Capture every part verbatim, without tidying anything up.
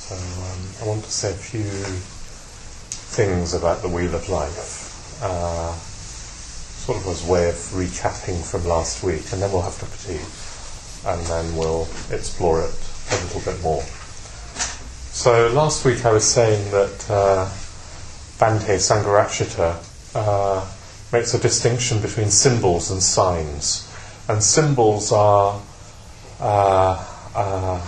So um, I want to say a few things about the Wheel of Life, uh, sort of as a way of recapping from last week, and then we'll have to tea, and then we'll explore it a little bit more. So last week I was saying that uh, Bhante Sangharakshita uh, makes a distinction between symbols and signs, and symbols are uh, uh,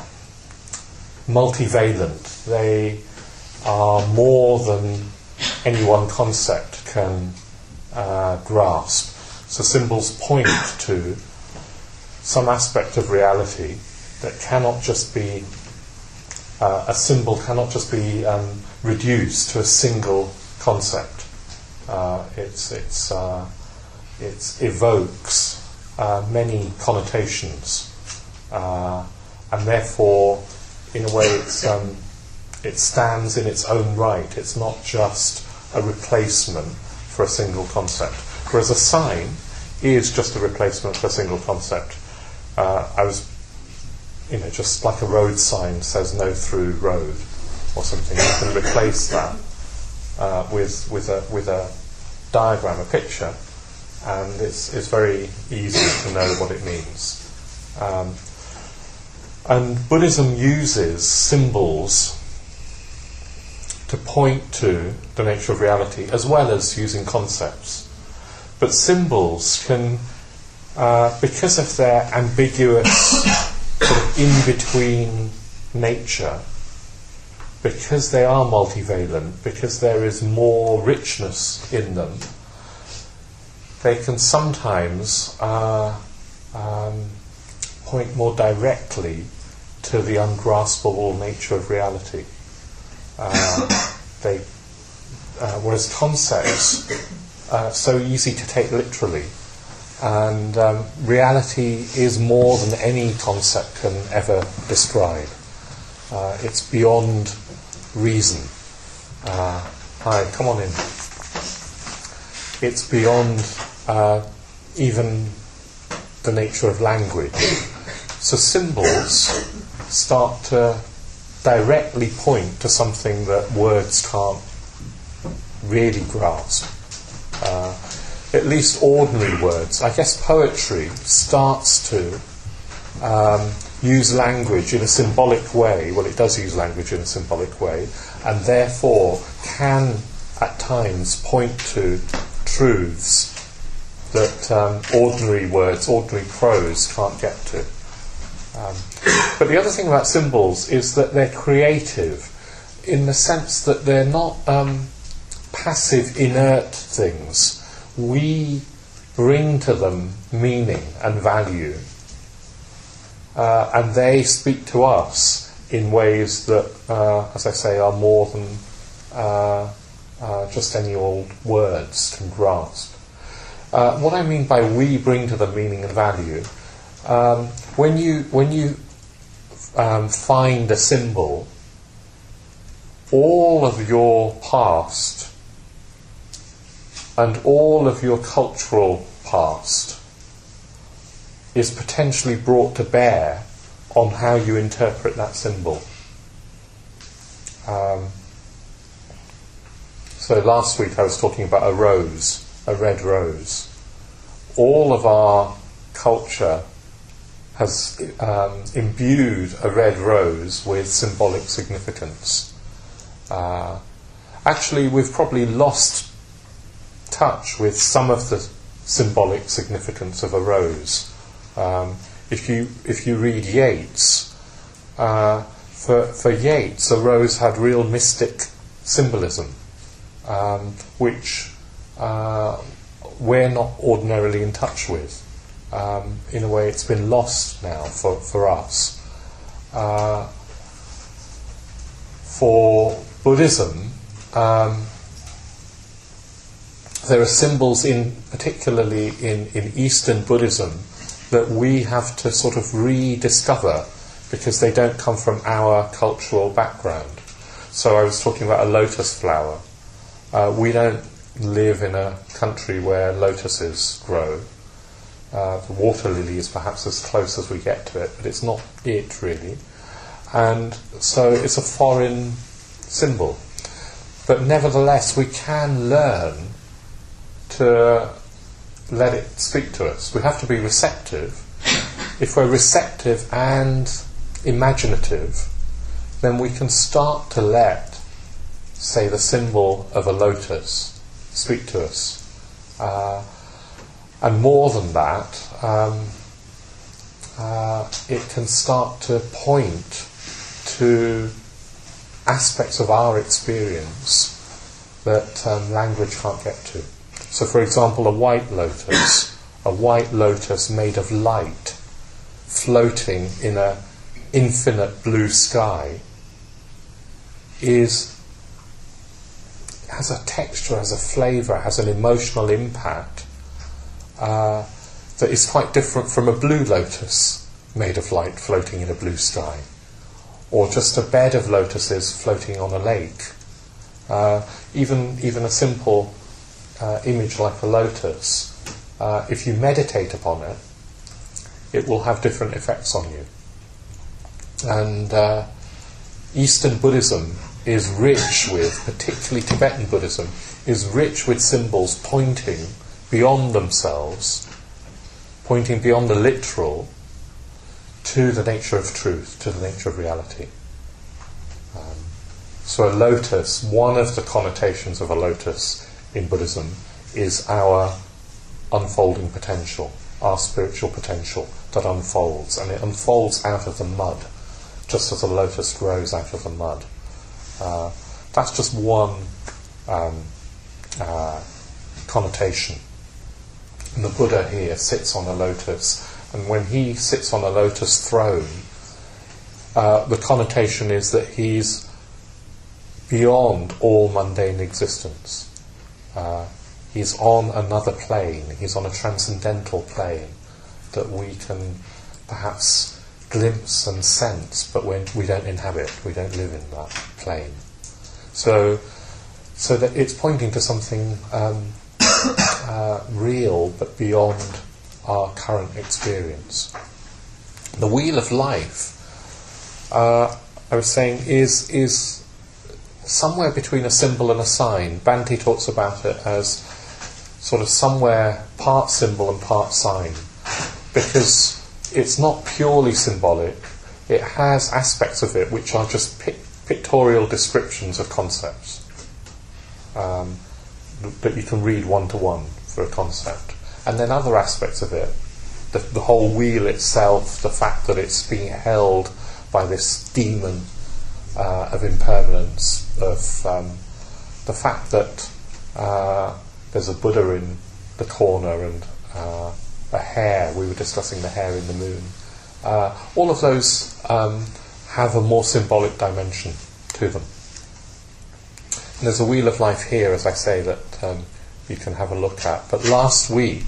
multivalent. They are more than any one concept can uh, grasp. So symbols point to some aspect of reality that cannot just be, uh, a symbol cannot just be um, reduced to a single concept. Uh, it's, it's, uh, it evokes uh, many connotations, uh, and therefore, in a way, it's, um, it stands in its own right. It's not just a replacement for a single concept. Whereas a sign is just a replacement for a single concept. Uh, I was, you know, just like a road sign says "no through road" or something. You can replace that uh, with with a with a diagram, a picture, and it's it's very easy to know what it means. Um, And Buddhism uses symbols to point to the nature of reality, as well as using concepts. But symbols can, uh, because of their ambiguous sort of in-between nature, because they are multivalent, because there is more richness in them, they can sometimes uh, um, point more directly to the ungraspable nature of reality. Uh, they, uh, whereas concepts are so easy to take literally, and um, reality is more than any concept can ever describe. Uh, it's beyond reason. Uh, hi, come on in. It's beyond uh, even the nature of language. So symbols start to directly point to something that words can't really grasp. Uh, at least ordinary words. I guess poetry starts to um, use language in a symbolic way. Well, it does use language in a symbolic way, and therefore can at times point to truths that um, ordinary words, ordinary prose can't get to. Um, but the other thing about symbols is that they're creative in the sense that they're not um, passive, inert things. We bring to them meaning and value, uh, and they speak to us in ways that, uh, as I say, are more than uh, uh, just any old words can grasp. Uh, what I mean by we bring to them meaning and value, um, when you when you um, find a symbol, all of your past and all of your cultural past is potentially brought to bear on how you interpret that symbol. Um, so last week I was talking about a rose, a red rose. All of our culture has um, imbued a red rose with symbolic significance. Uh, actually, we've probably lost touch with some of the symbolic significance of a rose. Um, if you if you read Yeats, uh, for for Yeats, a rose had real mystic symbolism, um, which uh, we're not ordinarily in touch with. Um, in a way, it's been lost now for for us. Uh, for Buddhism, um, there are symbols, in particularly in, in Eastern Buddhism, that we have to sort of rediscover because they don't come from our cultural background. So I was talking about a lotus flower. Uh, we don't live in a country where lotuses grow. Uh, the water lily is perhaps as close as we get to it, but it's not it really. and so it's a foreign symbol. But nevertheless, we can learn to let it speak to us. We have to be receptive. If we're receptive and imaginative, then we can start to let, say, the symbol of a lotus speak to us. Uh, and more than that, um, uh, it can start to point to aspects of our experience that um, language can't get to. So, for example, a white lotus, a white lotus made of light, floating in an infinite blue sky, is has a texture, has a flavour, has an emotional impact uh, that is quite different from a blue lotus made of light floating in a blue sky, or just a bed of lotuses floating on a lake. Uh, even even a simple uh, image like a lotus, uh, if you meditate upon it, it will have different effects on you. And uh, Eastern Buddhism is rich with, particularly Tibetan Buddhism, is rich with symbols pointing beyond themselves, pointing beyond the literal, to the nature of truth, to the nature of reality. Um, so a lotus, one of the connotations of a lotus in Buddhism is our unfolding potential, our spiritual potential that unfolds, and it unfolds out of the mud, just as a lotus grows out of the mud. Uh, that's just one um, uh, connotation. And the Buddha here sits on a lotus, and when he sits on a lotus throne, uh, the connotation is that he's beyond all mundane existence. Uh, he's on another plane, he's on a transcendental plane that we can perhaps glimpse and sense, but when we don't inhabit, we don't live in that plane. So, so that it's pointing to something um, uh, real, but beyond our current experience. The wheel of life, uh, I was saying, is is somewhere between a symbol and a sign. Bhante talks about it as sort of somewhere part symbol and part sign, because it's not purely symbolic. It has aspects of it which are just pic- pictorial descriptions of concepts um, that you can read one to one for a concept. And then other aspects of it, the, the whole wheel itself, the fact that it's being held by this demon uh, of impermanence, of um, the fact that uh, there's a Buddha in the corner and uh, a hare, we were discussing the hare in the moon. Uh, all of those um, have a more symbolic dimension to them. And there's a wheel of life here, as I say, that um, you can have a look at. But last week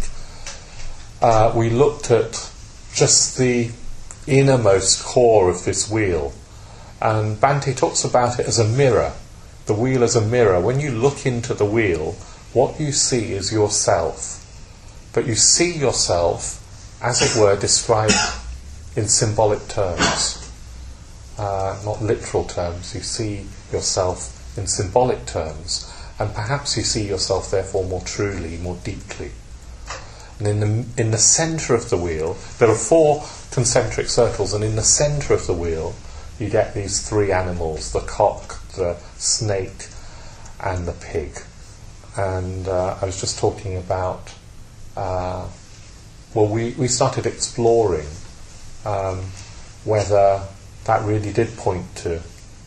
uh, we looked at just the innermost core of this wheel, and Bhante talks about it as a mirror. The wheel as a mirror. When you look into the wheel, what you see is yourself. But you see yourself, as it were, described in symbolic terms, uh, not literal terms. You see yourself in symbolic terms, and perhaps you see yourself therefore more truly, more deeply. And in the in the centre of the wheel, there are four concentric circles, and in the centre of the wheel, you get these three animals: the cock, the snake, and the pig. And uh, I was just talking about. Uh, well, we, we started exploring um, whether that really did point to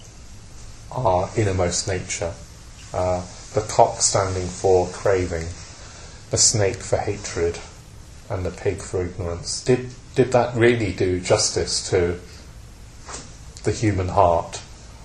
our innermost nature. Uh, the cock standing for craving, the snake for hatred, and the pig for ignorance. Did did that really do justice to the human heart,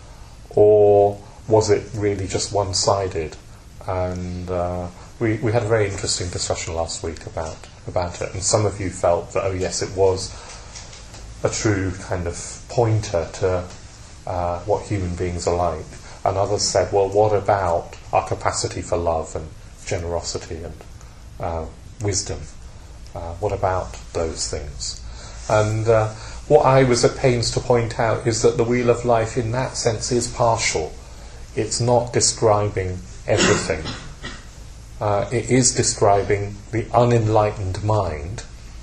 or was it really just one-sided? And uh, we we had a very interesting discussion last week about about it, and some of you felt that, oh yes, it was a true kind of pointer to uh, what human beings are like, and others said, well, what about our capacity for love and generosity and uh, wisdom? Uh, what about those things? And uh, what I was at pains to point out is that the wheel of life in that sense is partial. It's not describing everything. Uh, it is describing the unenlightened mind.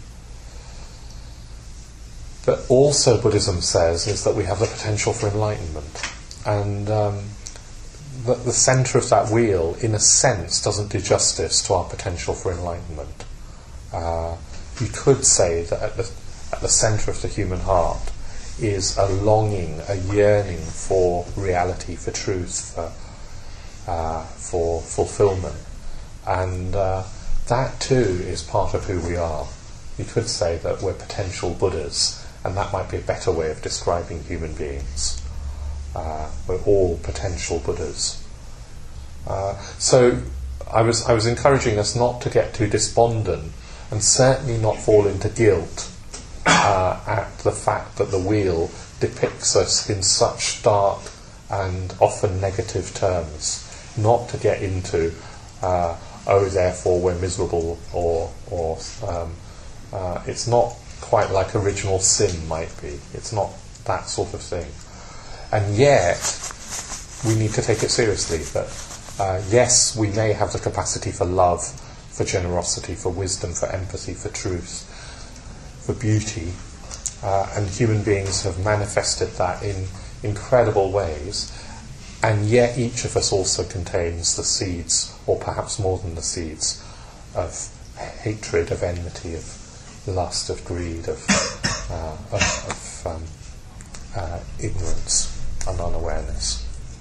But also Buddhism says is that we have the potential for enlightenment. And um, the, the centre of that wheel, in a sense, doesn't do justice to our potential for enlightenment. Uh, you could say that at the, at the centre of the human heart is a longing, a yearning for reality, for truth, for, uh, for fulfilment. And uh, that too is part of who we are. You could say that we're potential Buddhas, and that might be a better way of describing human beings. Uh, we're all potential Buddhas. Uh, so I was I was encouraging us not to get too despondent, and certainly not fall into guilt uh, at the fact that the wheel depicts us in such stark and often negative terms. Not to get into uh, oh, therefore we're miserable, or or um, uh, it's not quite like original sin might be. It's not that sort of thing. And yet, we need to take it seriously that, uh, yes, we may have the capacity for love, for generosity, for wisdom, for empathy, for truth, for beauty, uh, and human beings have manifested that in incredible ways, and yet each of us also contains the seeds, or perhaps more than the seeds, of hatred, of enmity, of lust, of greed, of, uh, of, of um, uh, ignorance and unawareness.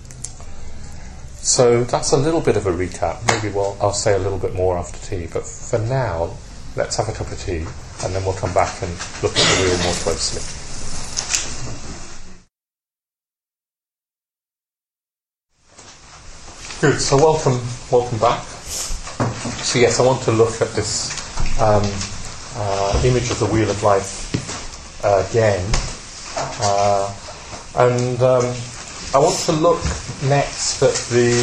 So that's a little bit of a recap. Maybe we'll, I'll say a little bit more after tea, but for now, let's have a cup of tea, and then we'll come back and look at the wheel more closely. Good, so welcome, welcome back. So yes, I want to look at this um, Uh, image of the wheel of life uh, again, uh, and um, I want to look next at the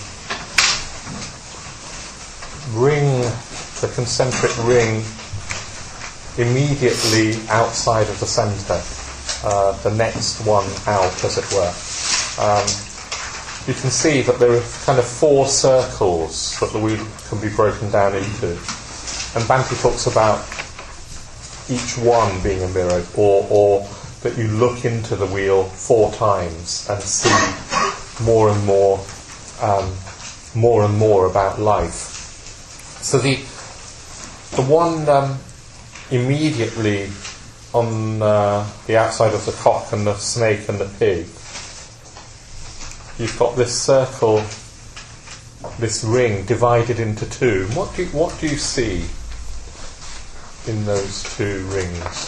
ring, the concentric ring immediately outside of the centre, uh, the next one out, as it were. Um, you can see that there are kind of four circles that the wheel can be broken down into, and Bhante talks about each one being a mirror, or, or that you look into the wheel four times and see more and more, um, more and more about life. So the the one um, immediately on uh, the outside of the cock and the snake and the pig, you've got this circle, this ring divided into two. What do you, what do you see in those two rings?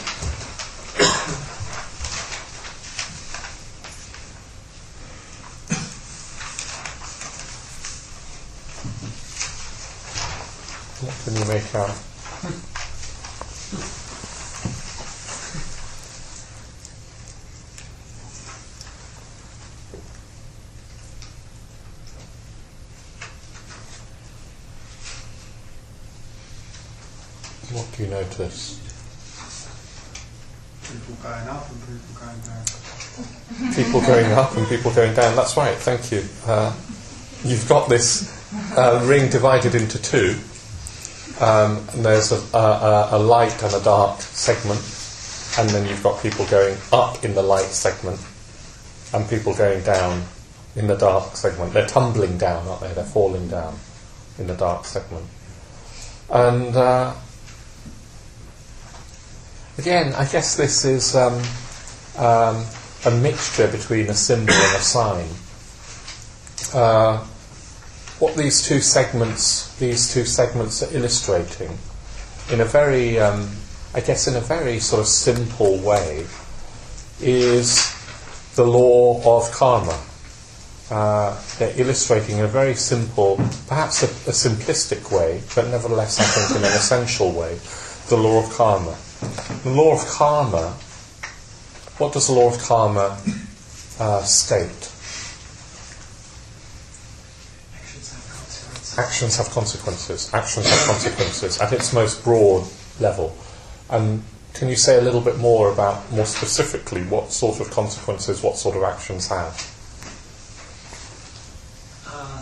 What can you make out? What do you notice? People going up and people going down. People going up and people going down. That's right, thank you. Uh, you've got this uh, ring divided into two. Um, and there's a, a, a light and a dark segment. And then you've got people going up in the light segment and people going down in the dark segment. They're tumbling down, aren't they? They're falling down in the dark segment. And Uh, Again, I guess this is um, um, a mixture between a symbol and a sign. Uh, what these two segments, these two segments are illustrating, in a very, um, I guess, in a very sort of simple way, is the law of karma. Uh, they're illustrating in a very simple, perhaps a, a simplistic way, but nevertheless, I think, in an essential way, the law of karma. The law of karma, what does the law of karma uh, state? Actions have consequences. Actions have consequences at its most broad level. And can you say a little bit more about, more specifically, what sort of consequences, what sort of actions have? Uh,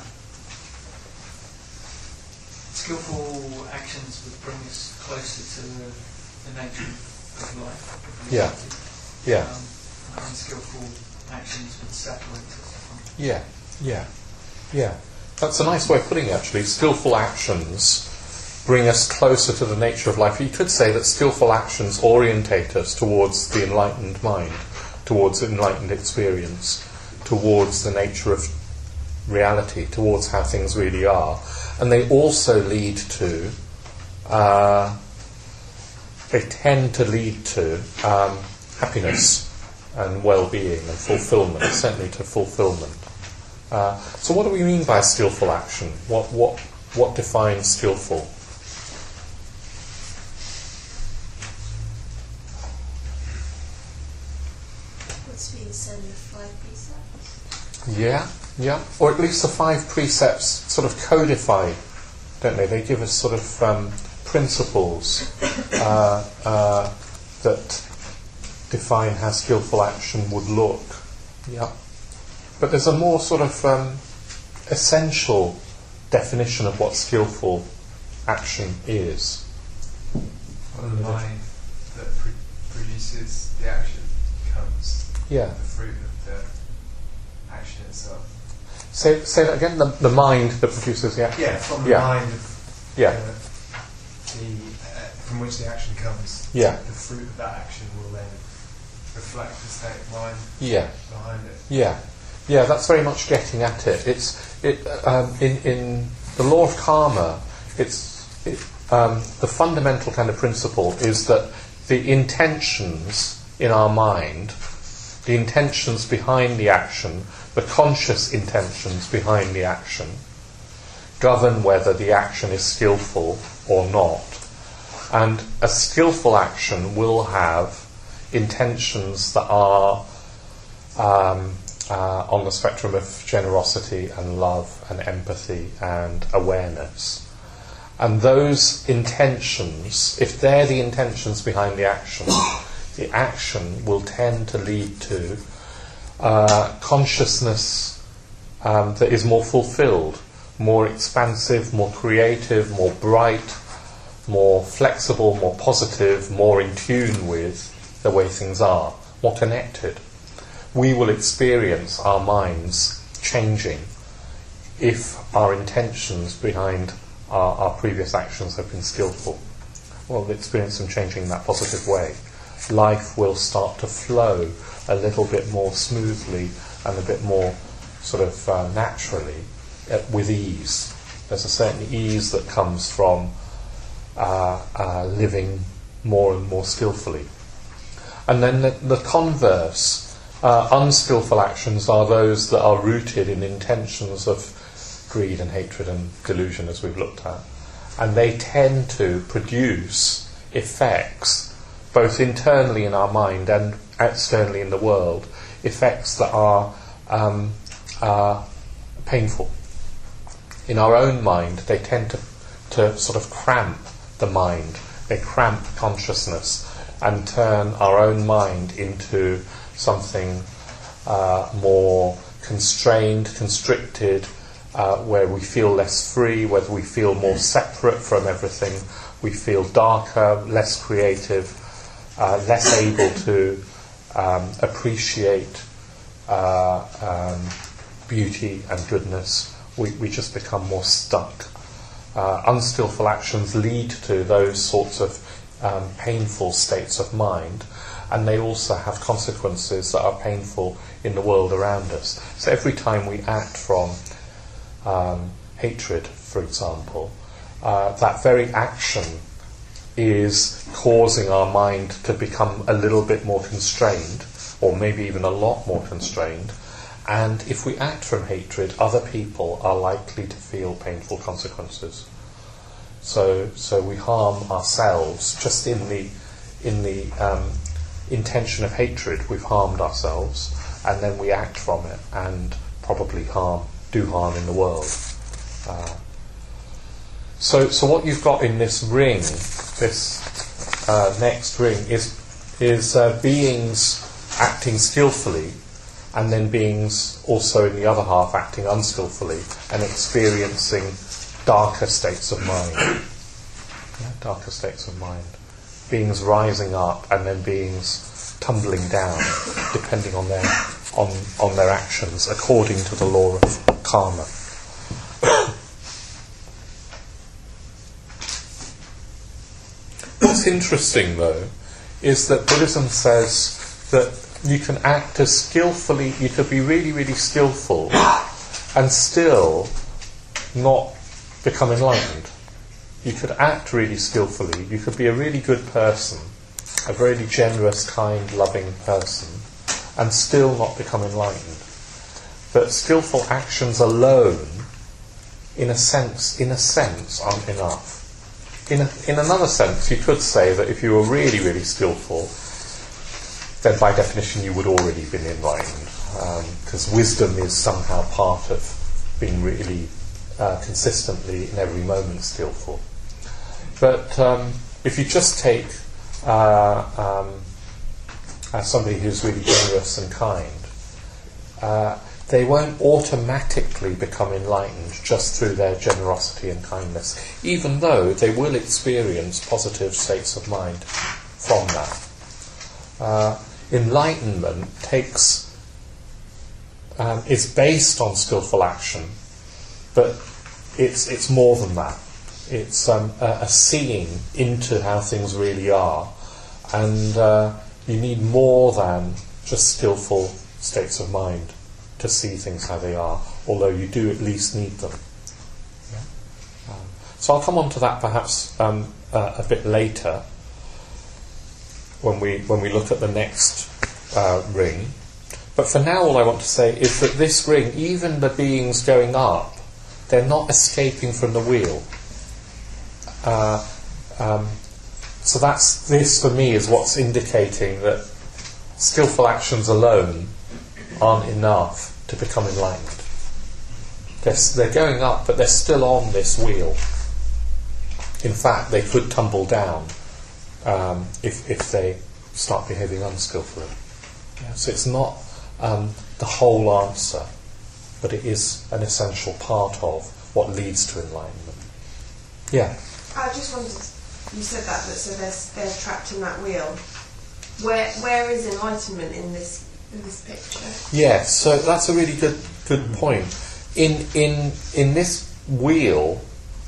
skillful actions would bring us closer to the, the nature of life. Of Yeah. Yeah. Um, unskillful actions would separate us from. Yeah. Yeah. Yeah. That's a nice way of putting it, actually. Skillful actions bring us closer to the nature of life. You could say that skillful actions orientate us towards the enlightened mind, towards enlightened experience, towards the nature of reality, towards how things really are. And they also lead to, uh, they tend to lead to um, happiness and well-being and fulfillment, certainly to fulfillment. Uh, so what do we mean by skillful action? What, what, what defines skillful? What's being said in the five precepts? Yeah, yeah. Or at least the five precepts sort of codify, don't they? They give us sort of um, principles uh, uh, that define how skillful action would look. Yeah. But there's a more sort of um, essential definition of what skillful action is. Well, the mind that pr- produces the action becomes Yeah. the fruit of the action itself. Say, say that again. The, the mind that produces the action. Yeah, from the Yeah. mind of Yeah. uh, the uh, from which the action comes. Yeah. The fruit of that action will then reflect the state of mind Yeah. behind it. Yeah, yeah, that's very much getting at it. It's it um, in in the law of karma. It's it, um, the fundamental kind of principle is that the intentions in our mind, the intentions behind the action, the conscious intentions behind the action, govern whether the action is skillful or not. And a skillful action will have intentions that are um, uh, on the spectrum of generosity and love and empathy and awareness. And those intentions, if they're the intentions behind the action, the action will tend to lead to uh, consciousness um, that is more fulfilled, more expansive, more creative, more bright, more flexible, more positive, more in tune with the way things are, more connected. We will experience our minds changing if our intentions behind our, our previous actions have been skillful. We'll experience them changing in that positive way. Life will start to flow a little bit more smoothly and a bit more sort of uh, naturally uh, with ease. There's a certain ease that comes from uh, uh, living more and more skillfully. And then the, the converse, uh, unskillful actions are those that are rooted in intentions of greed and hatred and delusion, as we've looked at. And they tend to produce effects, both internally in our mind and externally in the world, effects that are um, uh, painful. In our own mind, they tend to, to sort of cramp the mind. They cramp consciousness and turn our own mind into something uh, more constrained, constricted, uh, where we feel less free, whether we feel more separate from everything, we feel darker, less creative, uh, less able to um, appreciate uh, um, beauty and goodness. We, we just become more stuck. Uh, unskillful actions lead to those sorts of um, painful states of mind, and they also have consequences that are painful in the world around us. So every time we act from um, hatred, for example, uh, that very action is causing our mind to become a little bit more constrained, or maybe even a lot more constrained. And if we act from hatred, other people are likely to feel painful consequences. So, so we harm ourselves just in the in the um, intention of hatred. We've harmed ourselves, and then we act from it, and probably harm do harm in the world. Uh, so, so what you've got in this ring, this uh, next ring is is uh, beings acting skillfully, and then beings also in the other half acting unskillfully and experiencing darker states of mind. Yeah, darker states of mind. Beings rising up and then beings tumbling down, depending on their on on their actions, according to the law of karma. What's interesting, though, is that Buddhism says that you can act as skillfully, you could be really, really skillful and still not become enlightened. You could act really skillfully, you could be a really good person, a really generous, kind, loving person, and still not become enlightened. But skillful actions alone, in a sense, in a sense, aren't enough. In a, in another sense, you could say that if you were really, really skillful, then by definition you would already been enlightened, because um, wisdom is somehow part of being really uh, consistently in every moment skillful. But um, if you just take uh, um, uh, somebody who's really generous and kind, uh, they won't automatically become enlightened just through their generosity and kindness, even though they will experience positive states of mind from that. Uh, enlightenment takes um, is based on skillful action, but it's it's more than that. It's um, a, a seeing into how things really are, and uh, you need more than just skillful states of mind to see things how they are, although you do at least need them. Yeah. Um, so I'll come on to that perhaps um, uh, a bit later when we when we look at the next uh, ring. But for now, all I want to say is that this ring, even the beings going up, they're not escaping from the wheel. Uh, um, so that's this for me is what's indicating that skillful actions alone aren't enough to become enlightened. They're, they're going up, but they're still on this wheel. In fact, they could tumble down um, if if they start behaving unskillfully. Yeah, so it's not um, the whole answer, but it is an essential part of what leads to enlightenment. Yeah. I just wondered, you said that, that so they're they're trapped in that wheel. Where where is enlightenment in this in this picture? Yes, so that's a really good good point. In in in this wheel,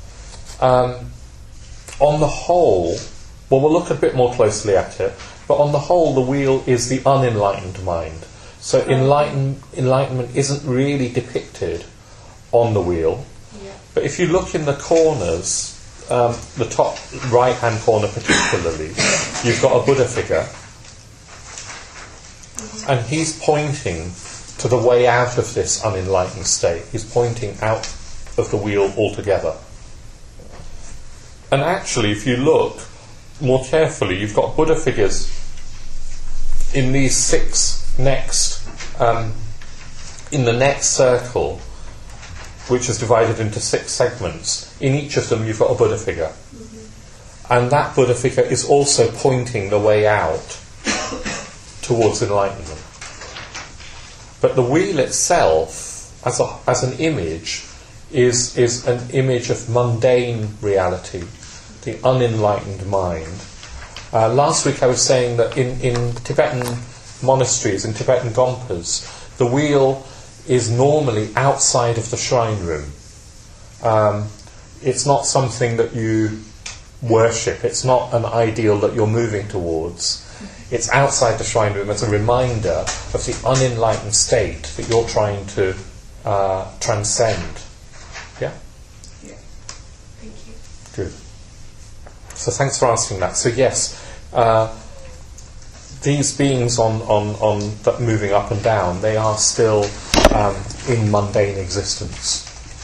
um, on the whole, well, we'll look a bit more closely at it. But on the whole, the wheel is the unenlightened mind. So enlighten, enlightenment isn't really depicted on the wheel. Yeah. But if you look in the corners, um, the top right-hand corner particularly, you've got a Buddha figure. And he's pointing to the way out of this unenlightened state. He's pointing out of the wheel altogether. And actually, if you look more carefully, you've got Buddha figures in these six next, um, in the next circle, which is divided into six segments. In each of them, you've got a Buddha figure. Mm-hmm. And that Buddha figure is also pointing the way out towards enlightenment. But the wheel itself, as a, as an image, is is an image of mundane reality, the unenlightened mind. Uh, last week I was saying that in, in Tibetan monasteries, in Tibetan gompas, the wheel is normally outside of the shrine room. Um, it's not something that you worship. It's not an ideal that you're moving towards. It's outside the shrine room as a reminder of the unenlightened state that you're trying to uh, transcend. Yeah? Yeah. Thank you. Good. So thanks for asking that. So yes, uh, these beings on, on, on that moving up and down, they are still um, in mundane existence.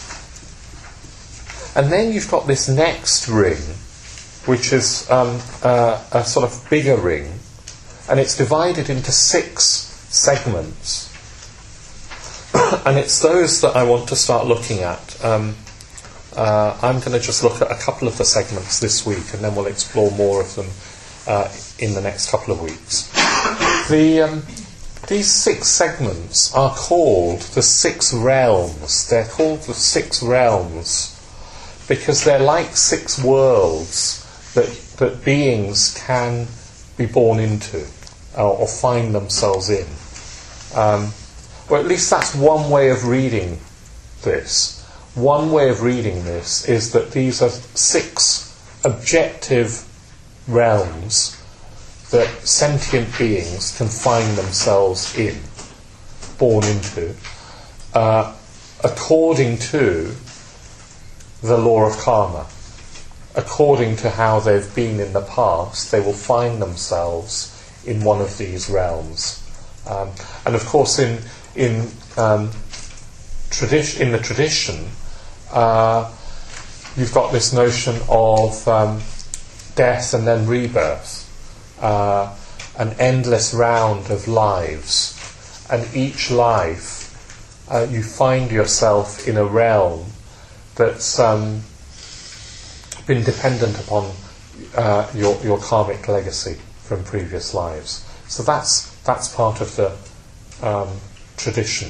And then you've got this next ring, which is um, uh, a sort of bigger ring, and it's divided into six segments. And it's those that I want to start looking at. Um, uh, I'm going to just look at a couple of the segments this week, and then we'll explore more of them uh, in the next couple of weeks. The um, these six segments are called the six realms. They're called the six realms because they're like six worlds that that beings can be born into uh, or find themselves in. Um, or at least that's one way of reading this. One way of reading this is that these are six objective realms that sentient beings can find themselves in, born into, uh, according to the law of karma. According to how they've been in the past, they will find themselves in one of these realms. Um, and of course, in in um, tradition, in the tradition, uh, you've got this notion of um, death and then rebirth, uh, an endless round of lives, and each life uh, you find yourself in a realm that's um, been dependent upon uh, your your karmic legacy from previous lives. So that's that's part of the um, tradition.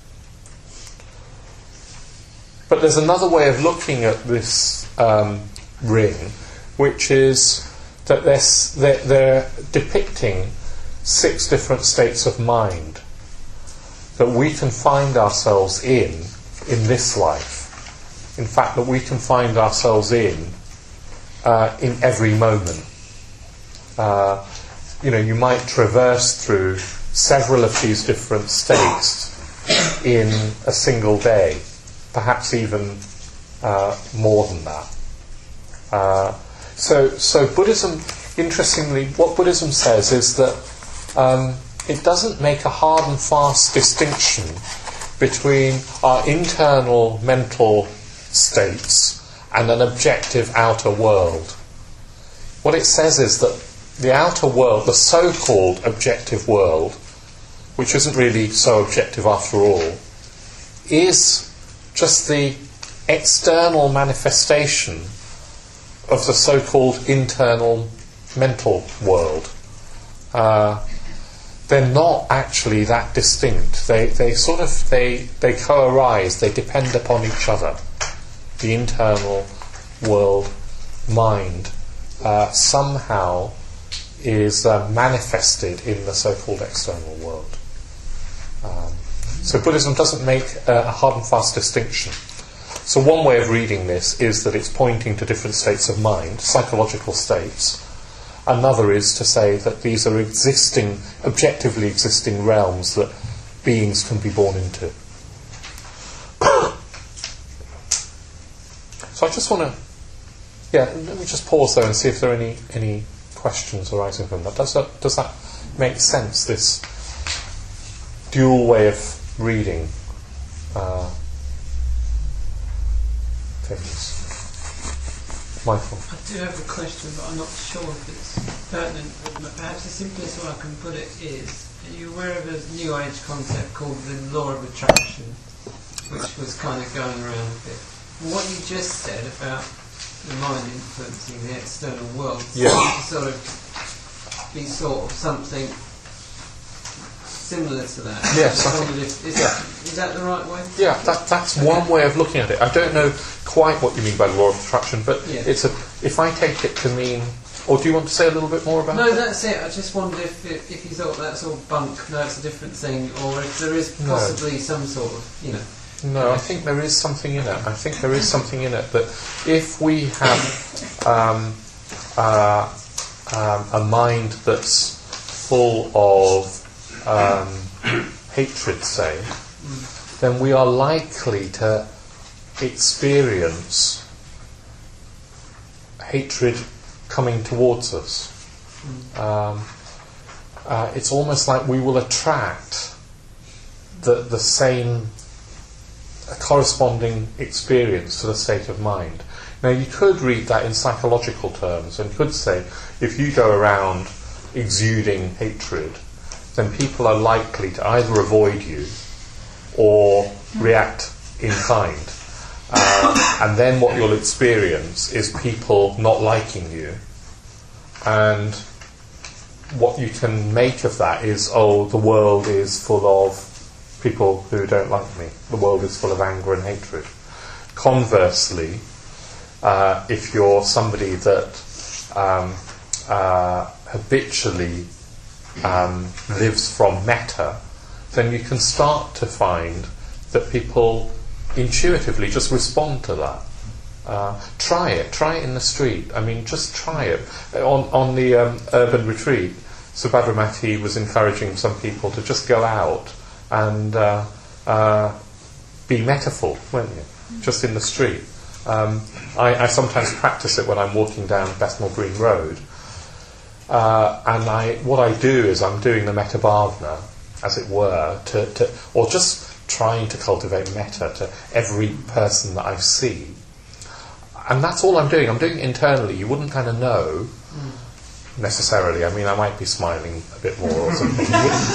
But there's another way of looking at this um, ring, which is that they're, they're, they're depicting six different states of mind that we can find ourselves in in this life. In fact, that we can find ourselves in uh, in every moment. Uh, you know, you might traverse through several of these different states in a single day, perhaps even uh, more than that. Uh, so, so Buddhism, interestingly, what Buddhism says is that um, it doesn't make a hard and fast distinction between our internal mental states and an objective outer world. What it says is that the outer world, the so-called objective world, which isn't really so objective after all, is just the external manifestation of the so-called internal mental world. Uh, they're not actually that distinct. They they sort of they they co-arise. They depend upon each other. The internal world, mind, uh, somehow is uh, manifested in the so-called external world. Um, so Buddhism doesn't make uh, a hard and fast distinction. So one way of reading this is that it's pointing to different states of mind, psychological states. Another is to say that these are existing, objectively existing realms that beings can be born into. So I just want to, yeah, let me just pause there and see if there are any any questions arising from that. Does that does that make sense? This dual way of reading uh, things. Michael. I do have a question, but I'm not sure if it's pertinent. But perhaps the simplest way I can put it is: are you aware of a New Age concept called the law of attraction, which was kind of going around a bit? What you just said about the mind influencing the external world yeah. seems to sort of be sort of something similar to that. Yes, I think, if, is, yeah. that, is that the right way? Yeah, that, that's okay. one way of looking at it. I don't know quite what you mean by the law of attraction, but yeah. it's a. If I take it to mean, or do you want to say a little bit more about no, it? No, that's it. I just wondered if, if if you thought that's all bunk, no, it's a different thing, or if there is possibly no. some sort of, you know. No, I think there is something in it. I think there is something in it that if we have um, uh, um, a mind that's full of um, hatred, say, mm. then we are likely to experience hatred coming towards us. Mm. Um, uh, it's almost like we will attract the the same a corresponding experience to the state of mind. Now you could read that in psychological terms and could say if you go around exuding hatred, then people are likely to either avoid you or react in kind. Uh, and then what you'll experience is people not liking you and what you can make of that is, oh, the world is full of people who don't like me. The world is full of anger and hatred. Conversely, uh, if you're somebody that um, uh, habitually um, lives from metta, then you can start to find that people intuitively just respond to that. Uh, try it. Try it in the street. I mean, just try it. On, on the um, urban retreat, Subhadramati was encouraging some people to just go out and uh, uh, be mettaful, weren't you? Just in the street. Um, I, I sometimes practice it when I'm walking down Bethnal Green Road. Uh, and I, what I do is I'm doing the metta bhavana, as it were, to, to, or just trying to cultivate metta to every person that I see. And that's all I'm doing. I'm doing it internally. You wouldn't kind of know necessarily. I mean, I might be smiling a bit more or something.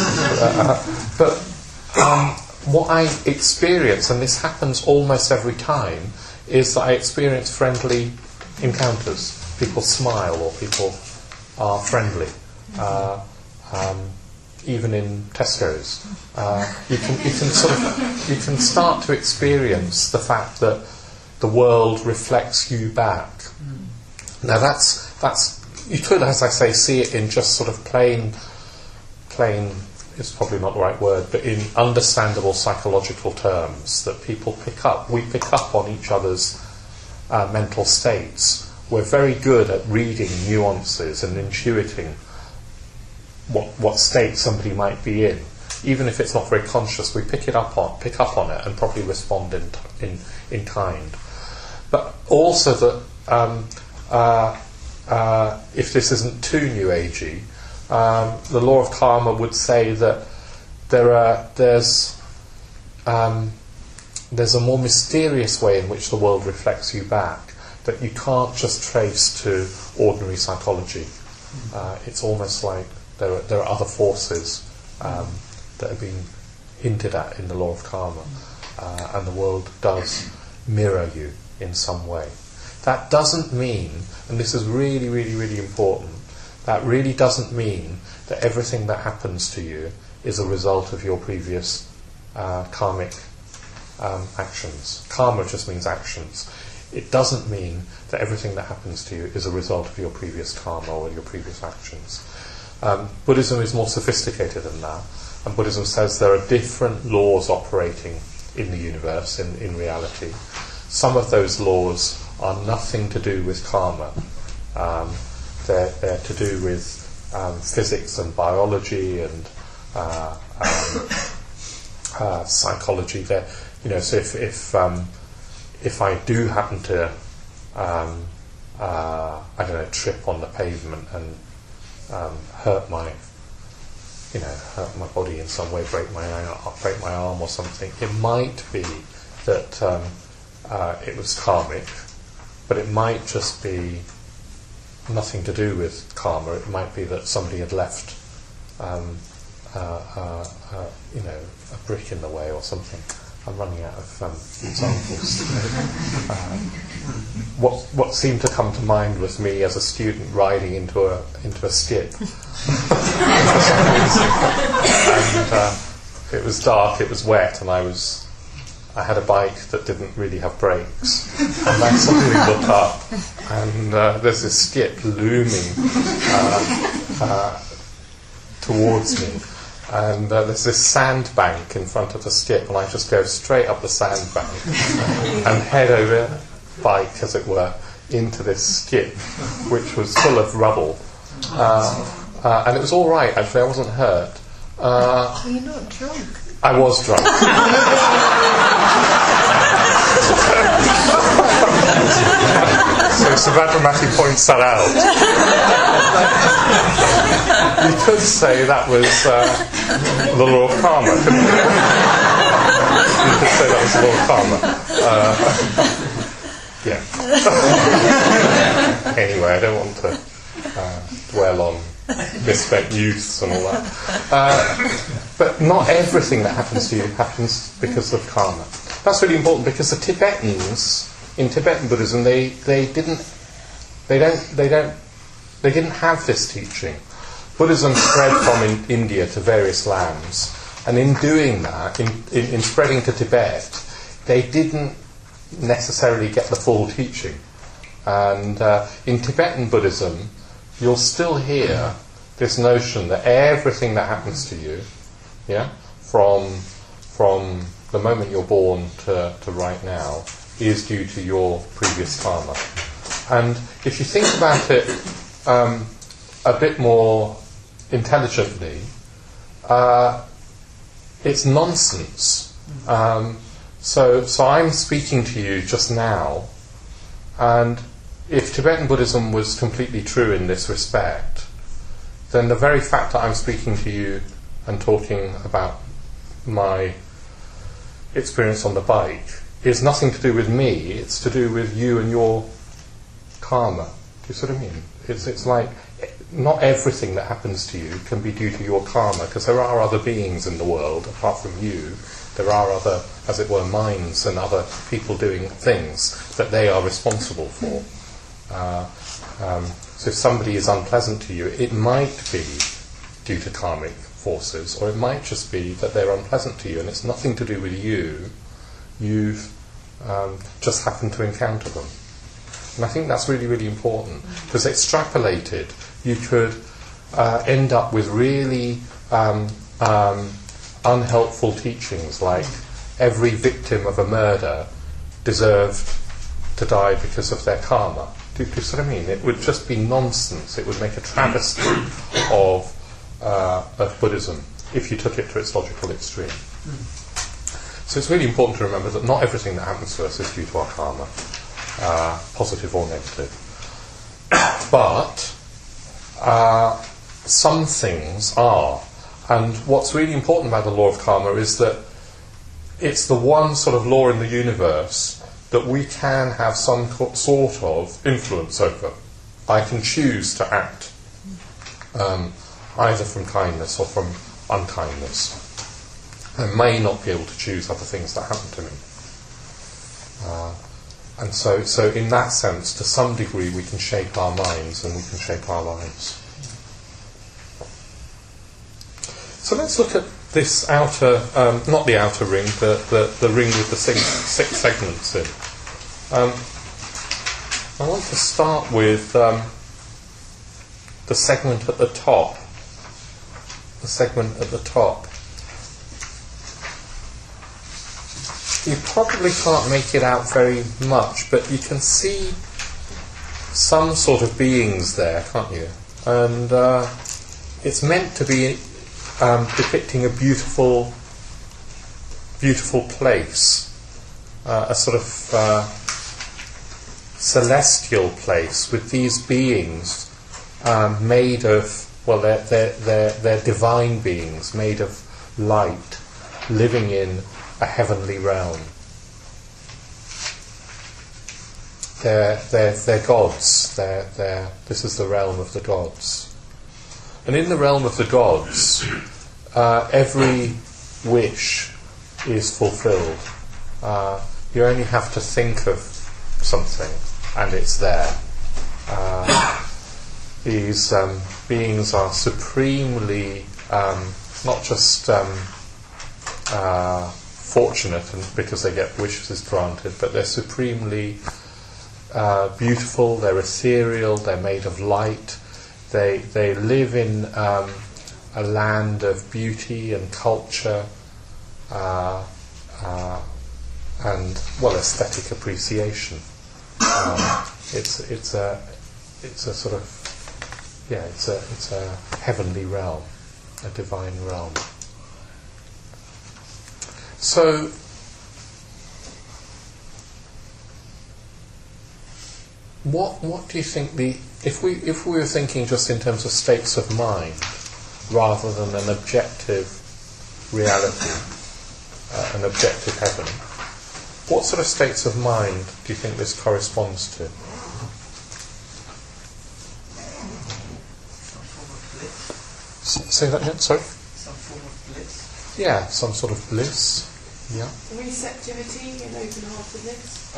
uh, but um, what I experience, and this happens almost every time, is that I experience friendly encounters. People smile or people are friendly. Uh, um, even in Tesco's, uh, you can you can sort of you can start to experience the fact that the world reflects you back. Mm. Now that's that's you could, as I say, see it in just sort of plain plain. It's probably not the right word, but in understandable psychological terms that people pick up. We pick up on each other's uh, mental states. We're very good at reading nuances and intuiting what what state somebody might be in. Even if it's not very conscious, we pick it up on pick up on it and probably respond in in in kind. But also that um, uh, uh, if this isn't too new agey, um, the law of karma would say that there are there's um, there's a more mysterious way in which the world reflects you back that you can't just trace to ordinary psychology. Uh, it's almost like there are, there are other forces um, that have been hinted at in the law of karma, uh, and the world does mirror you in some way. That doesn't mean, and this is really, really, really important, that really doesn't mean that everything that happens to you is a result of your previous uh, karmic um, actions. Karma just means actions. It doesn't mean that everything that happens to you is a result of your previous karma or your previous actions. Um, Buddhism is more sophisticated than that, and Buddhism says there are different laws operating in the universe, in, in reality. Some of those laws are nothing to do with karma. Um, they're, they're to do with um, physics and biology and uh, um, uh, psychology. They're, you know, so if if, um, if I do happen to, um, uh, I don't know, trip on the pavement and um, hurt my, you know, hurt my body in some way, break my break my arm or something, it might be that um, uh, it was karmic, but it might just be nothing to do with karma. It might be that somebody had left, um, uh, uh, uh, you know, a brick in the way or something. I'm running out of um, examples. uh, what what seemed to come to mind was me as a student riding into a into a skip for some reason, and uh, it was dark, it was wet, and I was I had a bike that didn't really have brakes, and I suddenly look up, and uh, there's this skip looming uh, uh, towards me. And uh, there's this sandbank in front of the skip, and I just go straight up the sandbank and head over bike, as it were, into this skip, which was full of rubble. Uh, uh, and it was all right, actually. I wasn't hurt. Uh, Are you not drunk? I was drunk. So Subhadramati points that out. You could say that was uh, the law of karma, couldn't you? You could say that was the law of karma. Uh, yeah. Anyway, I don't want to uh, dwell on misspent youths and all that. Uh, but not everything that happens to you happens because of karma. That's really important, because the Tibetans, in Tibetan Buddhism, they, they didn't they don't they don't they didn't have this teaching. Buddhism spread from in India to various lands, and in doing that, in, in, in spreading to Tibet, they didn't necessarily get the full teaching. And uh, in Tibetan Buddhism, you'll still hear this notion that everything that happens to you, yeah, from from the moment you're born to, to right now, is due to your previous karma. And if you think about it um, a bit more intelligently, uh, it's nonsense. Um, so, so I'm speaking to you just now, and if Tibetan Buddhism was completely true in this respect, then the very fact that I'm speaking to you and talking about my experience on the bike is nothing to do with me, it's to do with you and your karma. Do you see what I mean? It's, it's like not everything that happens to you can be due to your karma, because there are other beings in the world apart from you. There are other, as it were, minds and other people doing things that they are responsible for. Uh, um, so if somebody is unpleasant to you, it might be due to karmic forces, or it might just be that they're unpleasant to you and it's nothing to do with you. You've um, just happened to encounter them. And I think that's really, really important, because extrapolated, you could uh, end up with really um, um, unhelpful teachings, like every victim of a murder deserved to die because of their karma. Do, do you see what I mean? It would just be nonsense. It would make a travesty of, uh, of Buddhism if you took it to its logical extreme. So it's really important to remember that not everything that happens to us is due to our karma, uh, positive or negative. But uh, some things are. And what's really important about the law of karma is that it's the one sort of law in the universe that we can have some co- sort of influence over. I can choose to act um, either from kindness or from unkindness. I may not be able to choose other things that happen to me. Uh, and so, so in that sense, to some degree, we can shape our minds and we can shape our lives. So let's look at this outer, um, not the outer ring, the, the, the ring with the six, six segments in. Um, I want to start with um, the segment at the top. The segment at the top. You probably can't make it out very much, but you can see some sort of beings there, can't you? And uh, it's meant to be Um, depicting a beautiful, beautiful place, uh, a sort of uh, celestial place with these beings um, made of, well, they're, they're, they're, they're divine beings made of light, living in a heavenly realm. They're, they're, they're gods. They're, they're, this is the realm of the gods. And in the realm of the gods, uh, every wish is fulfilled. Uh, you only have to think of something and it's there. Uh, these um, beings are supremely um, not just um, uh, fortunate and because they get wishes granted, but they're supremely uh, beautiful, they're ethereal, they're made of light. They they live in um, a land of beauty and culture uh, uh, and well aesthetic appreciation. Um, it's it's a it's a sort of yeah it's a it's a heavenly realm, a divine realm. So what what do you think the If we if we were thinking just in terms of states of mind, rather than an objective reality, uh, an objective heaven, what sort of states of mind do you think this corresponds to? Some form of bliss. S- say that again, sorry? Some form of bliss. Yeah, some sort of bliss. Yeah. Receptivity and open-heartedness.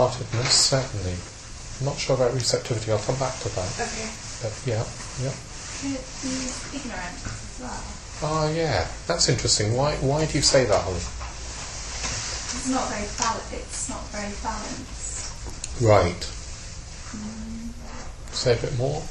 Open-heartedness, certainly. I'm not sure about receptivity, I'll come back to that. Okay. But yeah, yeah. Could be ignorance as well. Oh, yeah, that's interesting. Why? Why do you say that, Holly? It's not very bal- It's not very balanced. Right. Mm. Say a bit more.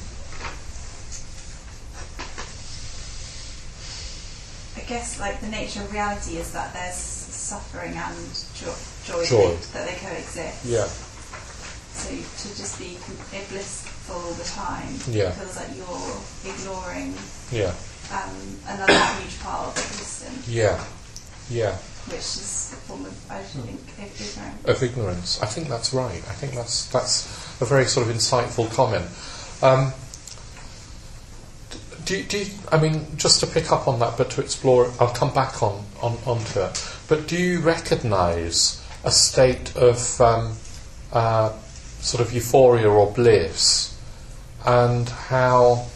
I guess, like, the nature of reality is that there's suffering and jo- joy, Joy. that they coexist. Yeah. So to just be com- blissful all the time Yeah. feels like you're ignoring Yeah. um, another huge part of existence, Yeah. Yeah. which is a form of, I think, of ignorance. Of ignorance. I think that's right. I think that's that's a very sort of insightful comment. Um, do, do you, I mean, just to pick up on that, but to explore, I'll come back on, on onto it. But do you recognise a state of um, uh, sort of euphoria or bliss, and how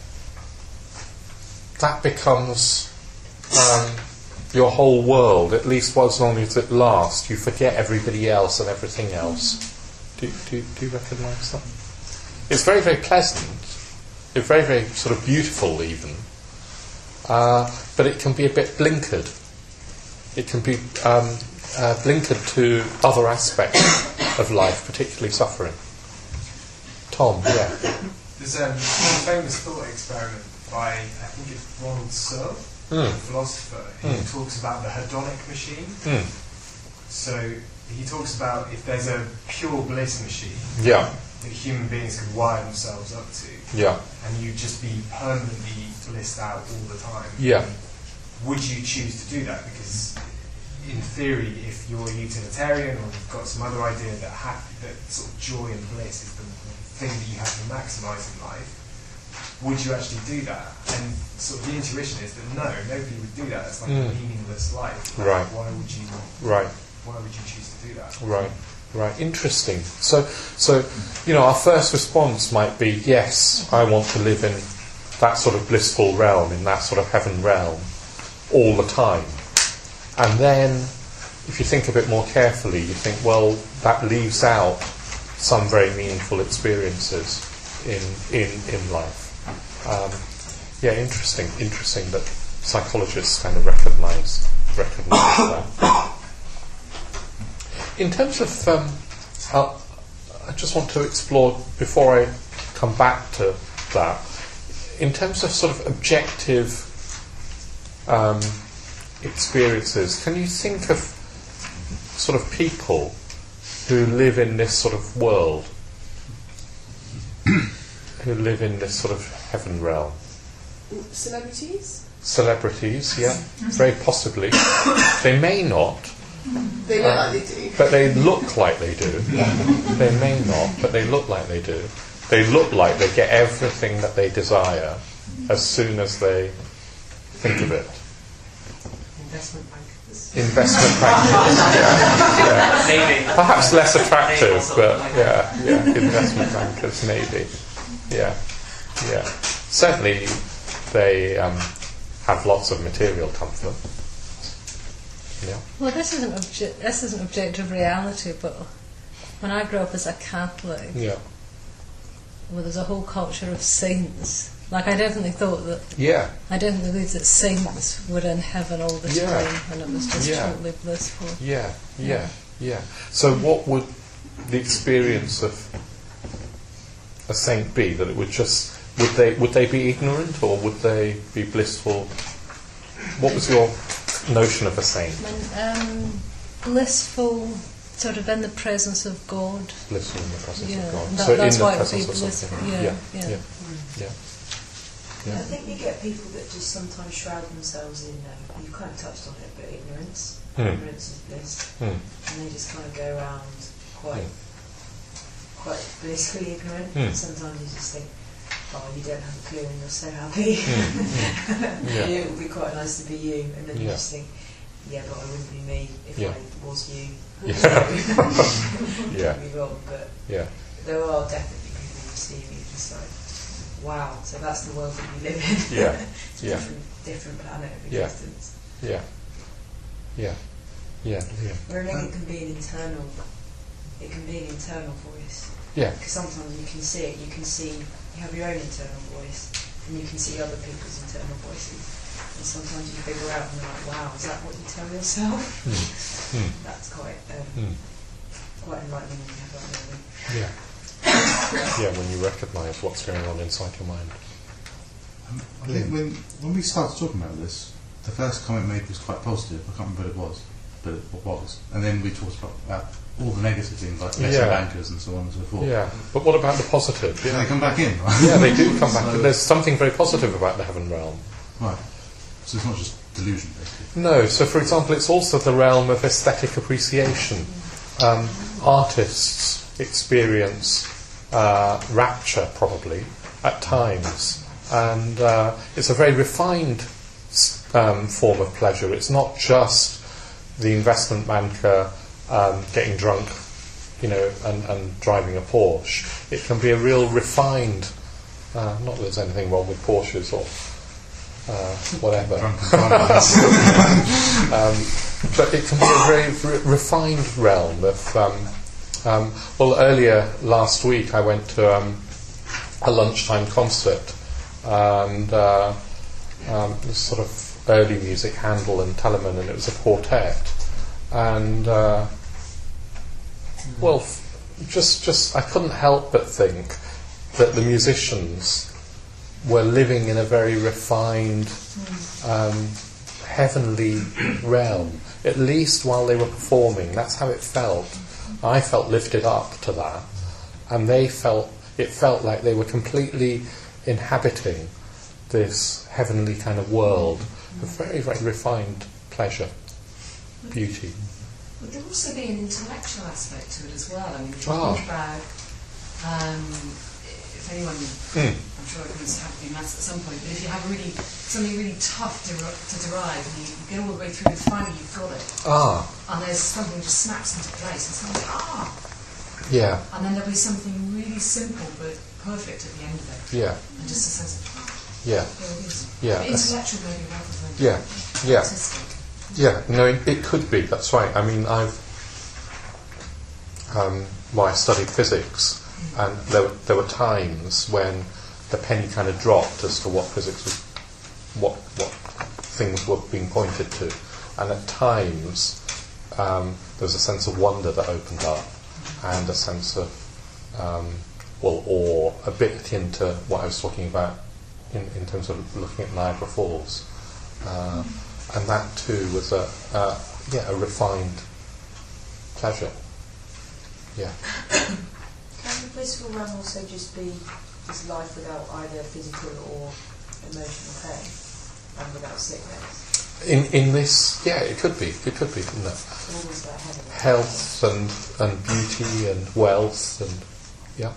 that becomes um, your whole world, at least for as long as it lasts? You forget everybody else and everything else. Do, do, do you recognise that? It's very, very pleasant. It's very, very sort of beautiful even. Uh, but it can be a bit blinkered. It can be um, uh, blinkered to other aspects of life, particularly suffering. Tom, yeah. There's um, a famous thought experiment by, I think it's Ronald Searle, Mm. a philosopher, who Mm. talks about the hedonic machine. Mm. So he talks about if there's a pure bliss machine Yeah. that human beings could wire themselves up to, Yeah. and you'd just be permanently blissed out all the time. Yeah. Would you choose to do that? Because in theory, if you're a utilitarian or you've got some other idea that happy, that sort of joy and bliss is the thing that you have to maximise in life, would you actually do that? And sort of the intuition is that no, nobody would do that. It's like Mm. a meaningless life. Like, Right. Why would you? Right. Why would you choose to do that? Right, right. Interesting. So, so you know, our first response might be, yes, I want to live in that sort of blissful realm, in that sort of heaven realm, all the time. And then, if you think a bit more carefully, you think, well, that leaves out some very meaningful experiences in in in life. Um, yeah, interesting. Interesting that psychologists kind of recognise recognise that. In terms of, um, I'll, I just want to explore, before I come back to that, in terms of sort of objective um, experiences, can you think of sort of people who live in this sort of world, who live in this sort of heaven realm? Celebrities? Celebrities, yeah, very possibly. They may not. They look Uh, like they do. But they look like they do. They may not, but they look like they do. They look like they get everything that they desire as soon as they think of it. Investment bankers. Investment bankers, yeah, yeah. Maybe. Perhaps less attractive, Maybe. but yeah, yeah. Investment bankers, maybe. Yeah, yeah. Certainly, they um, have lots of material comfort. Yeah. Well, this isn't obje- this isn't objective reality, but when I grew up as a Catholic, Yeah. well, there's a whole culture of saints. Like, I definitely thought that, Yeah. I don't believe that saints were in heaven all the Yeah. time, and it was just Yeah. totally blissful. Yeah. Yeah. Yeah. So, what would the experience of a saint be? That it would just would they would they be ignorant, or would they be blissful? What was your notion of a saint? And, um, blissful, sort of in the presence of God. Blissful in the presence Yeah, of God. that- so that's in the why it would presence be of blissful. something. Yeah, Yeah. yeah. Yeah. Yeah. Yeah. I think you get people that just sometimes shroud themselves in, um, you kind of touched on it, but ignorance. Hmm. Ignorance is bliss. Hmm. And they just kind of go around quite quite blissfully ignorant. Hmm. Sometimes you just think, oh, you don't have a clue and you're so happy. Hmm. Yeah. It would be quite nice to be you. And then you Yeah. just think, yeah, but I wouldn't be me if Yeah. I was you. Yeah. Don't Yeah. get me wrong, but Yeah. there are definitely people who see me just like, wow, so that's the world that we live in. Yeah. It's a Yeah. different, different planet of Yeah. existence. Yeah. Yeah. Yeah. Yeah. Where I think it can be an internal, it can be an internal voice. Yeah. Because sometimes you can see it, you can see, you have your own internal voice, and you can see other people's internal voices. And sometimes you figure out, and you're like, wow, is that what you tell yourself? Mm. Mm. That's quite um, Mm. quite enlightening when you have that moment. Yeah. Yeah, when you recognise what's going on inside your mind. Um, I think when when we started talking about this, the first comment made was quite positive. I can't remember what it was, but it was. And then we talked about, about all the negative things like lesser Yeah. bankers and so on and so forth. Yeah, but what about the positive? Then they come back in, right? Yeah, they do come back. So- There's something very positive about the heaven realm. Right. So it's not just delusion, basically. No, so for example, it's also the realm of aesthetic appreciation. Um, artists experience uh, rapture, probably, at times. And uh, it's a very refined um, form of pleasure. It's not just the investment banker um, getting drunk, you know, and, and driving a Porsche. It can be a real refined, uh, not that there's anything wrong with Porsches or uh, whatever. um, but it can be a very re- refined realm of... Um, um, well, earlier last week I went to um, a lunchtime concert, and uh, um, it was sort of early music, Handel and Telemann, and it was a quartet. And, uh, well, f- just, just I couldn't help but think that the musicians were living in a very refined, um, heavenly realm, at least while they were performing. That's how it felt. I felt lifted up to that, and they felt, it felt like they were completely inhabiting this heavenly kind of world of very, very refined pleasure, beauty. Would there also be an intellectual aspect to it as well? I mean, if you Ah. think about, um, if anyone, Mm. I'm sure it must have to be maths at some point, but if you have really something really tough to, to derive, and you, you get all the way through, and finally you've got it, Ah, and there's something that just snaps into place, and something, ah! yeah, And then there'll be something really simple but perfect at the end of it, yeah, and just a sense of, ah, yeah, there it is. yeah, But intellectual maybe rather than yeah, yeah. artistic. Yeah, no, it, it could be. That's right. I mean, I've um, well, I studied physics, and there were, there were times when the penny kind of dropped as to what physics was, what what things were being pointed to, and at times um, there was a sense of wonder that opened up, and a sense of um, well, awe, a bit akin to what I was talking about in, in terms of looking at Niagara Falls. Uh, And that too was a uh, yeah a refined pleasure. Yeah. Can the blissful realm also just be just life without either physical or emotional pain, and without sickness? In in this, yeah, it could be. It could be, couldn't it? Almost like heaven. Health and and beauty and wealth and yeah.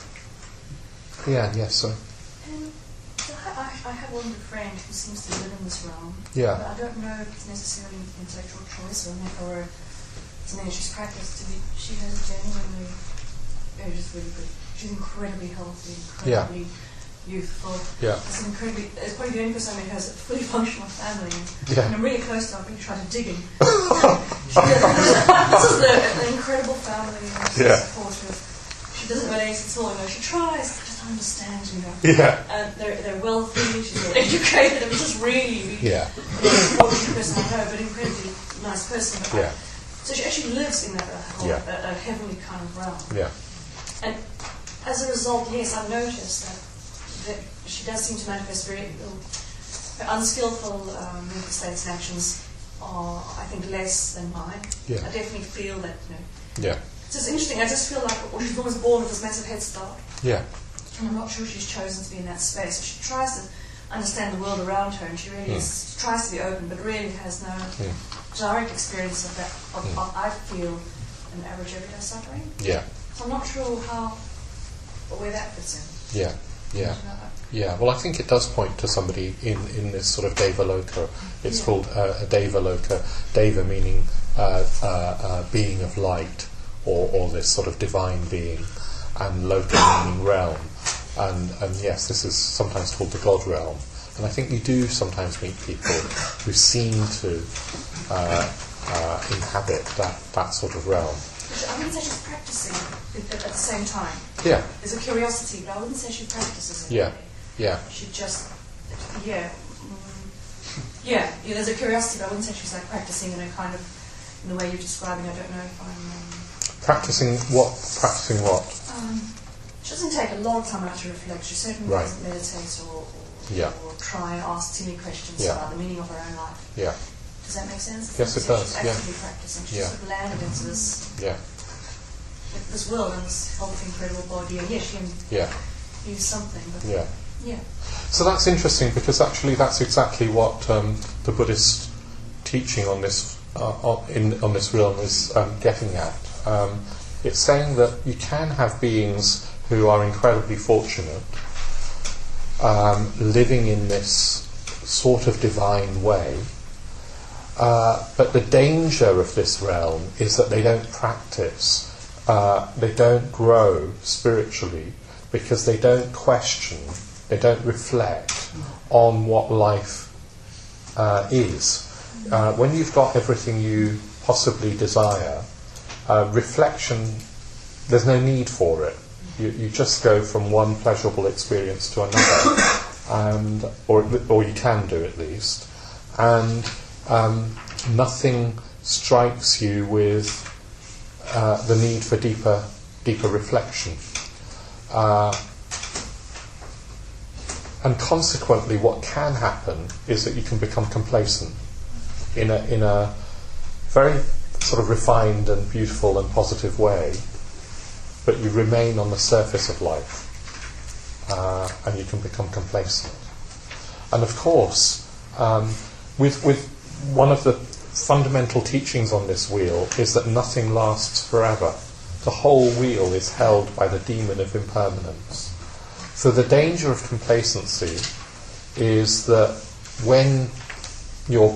Yeah. Yes. So Um, so I, I, I have one friend who seems to live in this realm. Yeah. But I don't know if it's necessarily an intellectual choice or, or it's an she's practiced to be. She has a genuinely, oh, just really good. She's incredibly healthy, incredibly youthful. Yeah. It's incredibly. It's probably the only person who has a fully functional family. Yeah. And I'm really close to her. I've been trying to dig in. She does, this is the, an incredible family. And she's Yeah. supportive. She doesn't relate at all. You know, she tries to just understand. You know. Yeah. And they're they're wealthy. She's well educated. It was just really, really yeah. not the person I know, but incredibly nice person. But Yeah. I, so she actually lives in that uh, whole, Yeah. a, a heavenly kind of realm. Yeah. And as a result, yes, I've noticed that, that she does seem to manifest very ill, her unskillful um, mental states and actions are, I think, less than mine. Yeah. I definitely feel that, you know. Yeah. It's just interesting. I just feel like well, she's almost born with this massive head start. Yeah. And I'm not sure she's chosen to be in that space. So she tries to understand the world around her, and she really Mm. is, tries to be open, but really has no Mm. direct experience of that. Of, Mm. of, I feel an average everyday suffering. Yeah. So I'm not sure how or where that fits in. Yeah. Yeah. You know, that- Yeah, well, I think it does point to somebody in, in this sort of Devaloka. It's Yeah. called uh, a Devaloka. Deva meaning uh, uh, uh, being of light, or, or this sort of divine being, and Loka meaning realm. And, and yes, this is sometimes called the God realm. And I think you do sometimes meet people who seem to uh, uh, inhabit that, that sort of realm. Which I wouldn't say she's practicing at, at the same time. Yeah, There's a curiosity, but I wouldn't say she practices it. yeah, Yeah. She just, yeah, mm, yeah, yeah. There's a curiosity, but I wouldn't say she's like practicing in a kind of, in the way you're describing. I don't know if I'm. Um, practicing what? Practicing what? Um, she doesn't take a long time out to reflect. She certainly Right. doesn't meditate or, or, Yeah. or try and ask silly questions Yeah. about the meaning of her own life. Yeah. Does that make sense? Yes, it So does, She's yeah. actively practicing. She's Yeah. sort of landed into this Yeah. this world and this whole incredible body, and yes, she can Yeah. use something, but Yeah. yeah. So that's interesting because actually that's exactly what um, the Buddhist teaching on this uh, on, in, on this realm is um, getting at. Um, it's saying that you can have beings who are incredibly fortunate, um, living in this sort of divine way, uh, but the danger of this realm is that they don't practice, uh, they don't grow spiritually because they don't question, they don't reflect on what life uh, is. Uh, when you've got everything you possibly desire, uh, reflection, there's no need for it. You, you just go from one pleasurable experience to another, and or or you can do at least, and um, nothing strikes you with uh, the need for deeper deeper reflection. Uh, and consequently, what can happen is that you can become complacent in a in a very sort of refined and beautiful and positive way, but you remain on the surface of life, uh, and you can become complacent. And of course, um, with with one of the fundamental teachings on this wheel is that nothing lasts forever. The whole wheel is held by the demon of impermanence. So the danger of complacency is that when your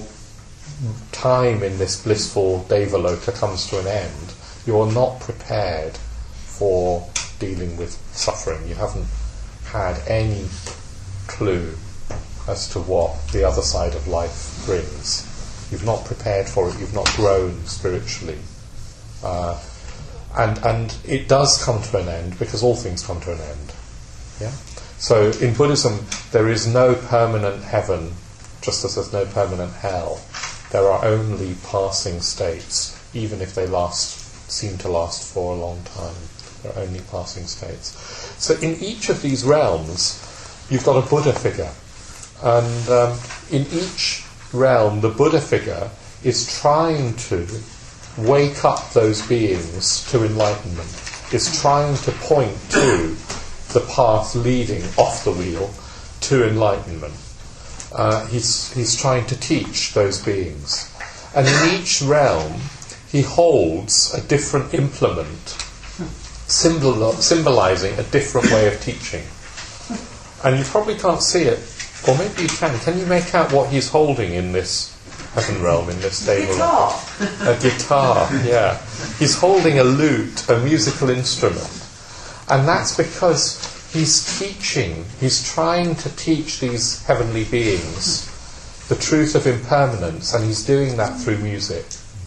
time in this blissful Devaloka comes to an end, you're not prepared for dealing with suffering. You haven't had any clue as to what the other side of life brings. You've not prepared for it, you've not grown spiritually. Uh, and and it does come to an end because all things come to an end. Yeah. So in Buddhism there is no permanent heaven, just as there's no permanent hell. There are only passing states, even if they last seem to last for a long time. They're only passing states. So in each of these realms you've got a Buddha figure, and um, in each realm the Buddha figure is trying to wake up those beings to enlightenment, is trying to point to the path leading off the wheel to enlightenment. Uh, he's, he's trying to teach those beings. And in each realm he holds a different implement, symbol, symbolizing a different way of teaching. And you probably can't see it, or maybe you can. Can you make out what he's holding in this heaven realm, in this table? Guitar. A guitar, yeah. He's holding a lute, a musical instrument. And that's because he's teaching, he's trying to teach these heavenly beings the truth of impermanence, and he's doing that through music.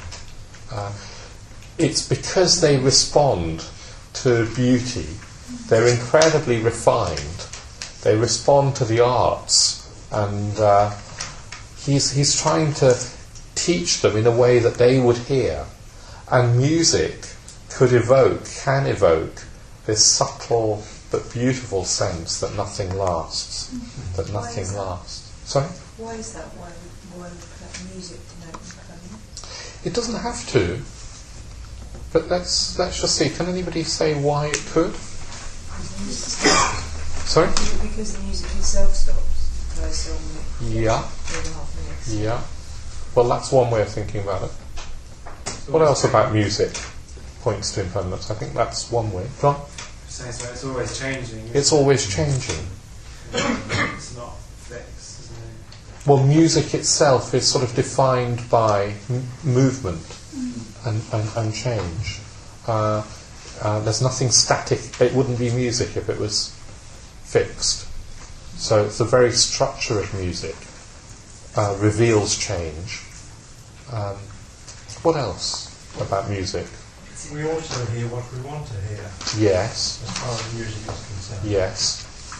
Uh, it's because they respond to beauty. They're incredibly refined. They respond to the arts, and uh, he's he's trying to teach them in a way that they would hear. And music could evoke, can evoke, this subtle but beautiful sense that nothing lasts, that nothing Why is that? lasts. Sorry? Why is that? Why would, why would music denote impermanence? It doesn't have to, but let's let's just see. Can anybody say why it could? Sorry? Because the music itself stops per song. Yeah. Three and a half minutes. Yeah. Well, that's one way of thinking about it. What else about music points to impermanence? I think that's one way. John? So so it's always changing. It's always changing. It's not fixed, isn't it? Well, music itself is sort of defined by m- movement and, and, and change. Uh, uh, there's nothing static. It wouldn't be music if it was fixed. So it's the very structure of music uh, reveals change. Um, what else about music? We also hear what we want to hear, Yes. as far as music is concerned. Yes.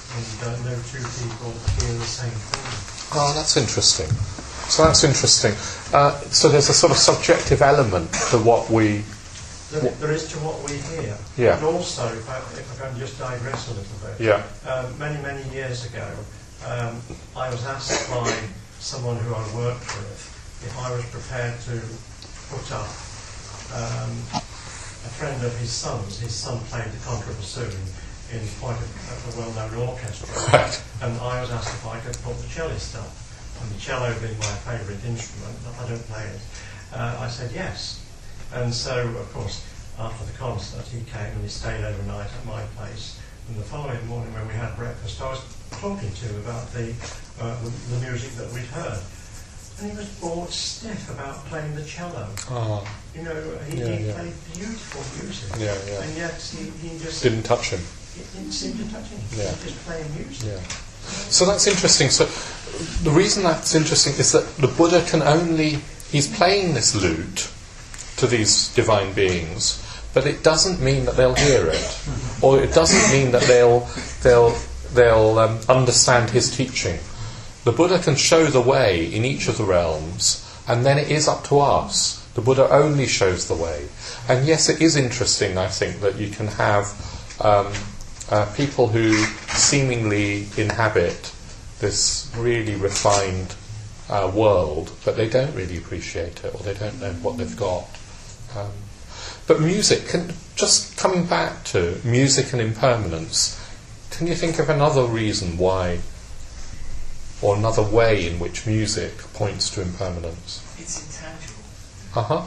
when you don't know two people hear the same thing. Oh, that's interesting. So that's interesting. Uh, so there's a sort of subjective element to what we... There, there is to what we hear. Yeah. And also, if I, if I can just digress a little bit, Yeah. um, many, many years ago, um, I was asked by someone who I worked with if I was prepared to put up um, a friend of his son's. His son played the contrabassoon in quite a, a well-known orchestra. Right. And I was asked if I could put the cellist up. And the cello being my favourite instrument, I don't play it. Uh, I said yes. And so, of course, after the concert, he came and he stayed overnight at my place. And the following morning, when we had breakfast, I was talking to him about the, uh, the, the music that we'd heard. And he was bored stiff about playing the cello. Oh. You know, he, Yeah, he yeah. played beautiful music. Yeah, yeah. And yet he, he just... Didn't touch him. It didn't seem to touch him. Yeah. He was just playing music. Yeah. So that's interesting. So the reason that's interesting is that the Buddha can only... He's playing this lute to these divine beings, but it doesn't mean that they'll hear it, or it doesn't mean that they'll they'll they'll um, understand his teaching. The Buddha can show the way in each of the realms, and then it is up to us. The Buddha only shows the way. And yes, it is interesting, I think, that you can have um, uh, people who seemingly inhabit this really refined uh, world, but they don't really appreciate it, or they don't know what they've got. Um, but music, can, just coming back to music and impermanence, can you think of another reason why, or another way in which music points to impermanence? It's intangible. Uh-huh.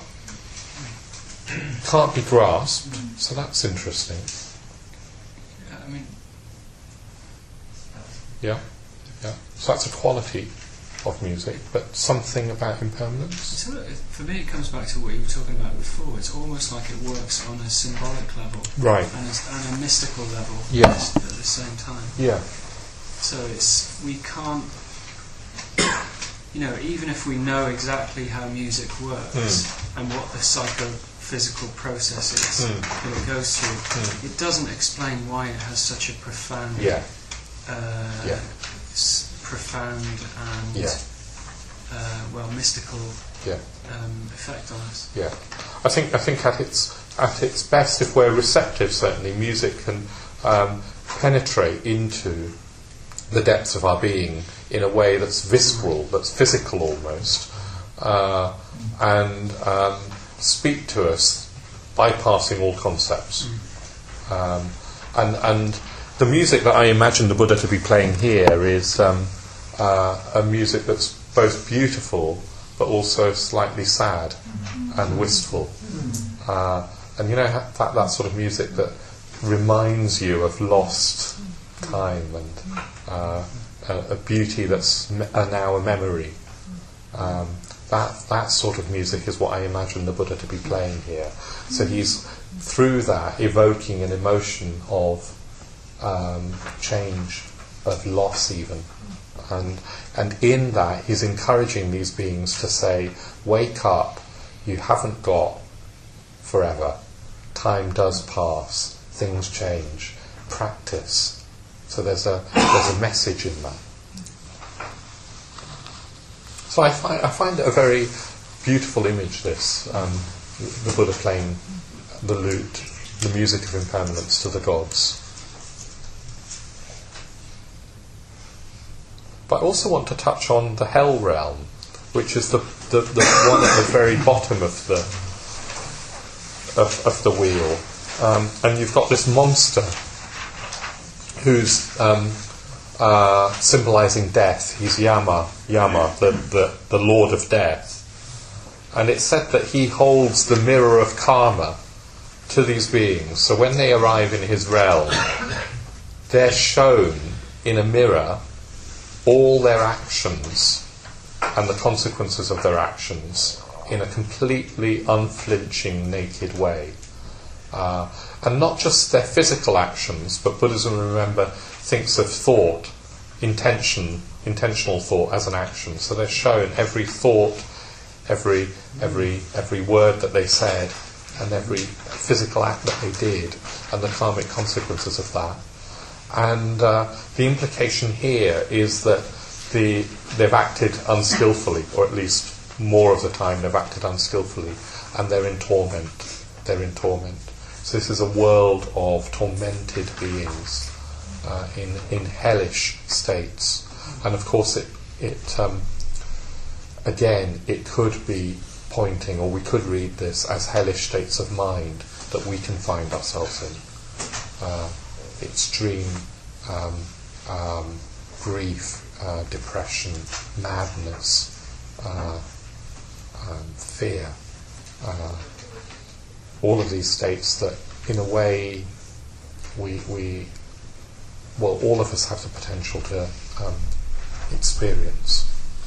Can't be grasped, so that's interesting. Yeah, I mean... Yeah, yeah. So that's a quality of music, but something about impermanence? So for me, it comes back to what you were talking about before. It's almost like it works on a symbolic level, right, and a, and a mystical level, yes, at the same time. Yeah. So it's we can't, you know, even if we know exactly how music works mm. and what the psychophysical process is mm. that it goes through, mm. it doesn't explain why it has such a profound, yeah, uh, yeah. S- profound and yeah. uh, well mystical yeah. um, effect on us. Yeah, I think I think at its at its best, if we're receptive, certainly music can um, penetrate into the depths of our being in a way that's visceral, that's physical almost, uh, and um, speak to us, bypassing all concepts. Um, and and the music that I imagine the Buddha to be playing here is um, uh, a music that's both beautiful but also slightly sad and wistful. Uh, and you know that that sort of music that reminds you of lost time and uh, a, a beauty that's me- uh, now a memory. Um, that that sort of music is what I imagine the Buddha to be playing here. So he's through that evoking an emotion of um, change, of loss even. And and in that he's encouraging these beings to say, wake up, you haven't got forever. Time does pass, things change, practice. So there's a there's a message in that. So I find I find it a very beautiful image, this, um, the Buddha playing the lute, the music of impermanence to the gods. But I also want to touch on the hell realm, which is the, the, the one at the very bottom of the of, of the wheel. Um, and you've got this monster who's um, uh, symbolising death. He's Yama, Yama, the, the, the Lord of Death. And it's said that he holds the mirror of karma to these beings. So when they arrive in his realm, they're shown in a mirror all their actions and the consequences of their actions in a completely unflinching, naked way. Uh, and not just their physical actions, but Buddhism, remember, thinks of thought, intention, intentional thought as an action. So they're shown every thought, every every every word that they said, and every physical act that they did, and the karmic consequences of that. And uh, the implication here is that the they've acted unskillfully, or at least more of the time they've acted unskillfully, and they're in torment. They're in torment. So this is a world of tormented beings uh, in in hellish states, and of course it it um, again it could be pointing, or we could read this as hellish states of mind that we can find ourselves in. Uh, extreme um, um, grief, uh, depression, madness, uh, um, fear. Uh, all of these states that, in a way, we, we well, all of us have the potential to um, experience.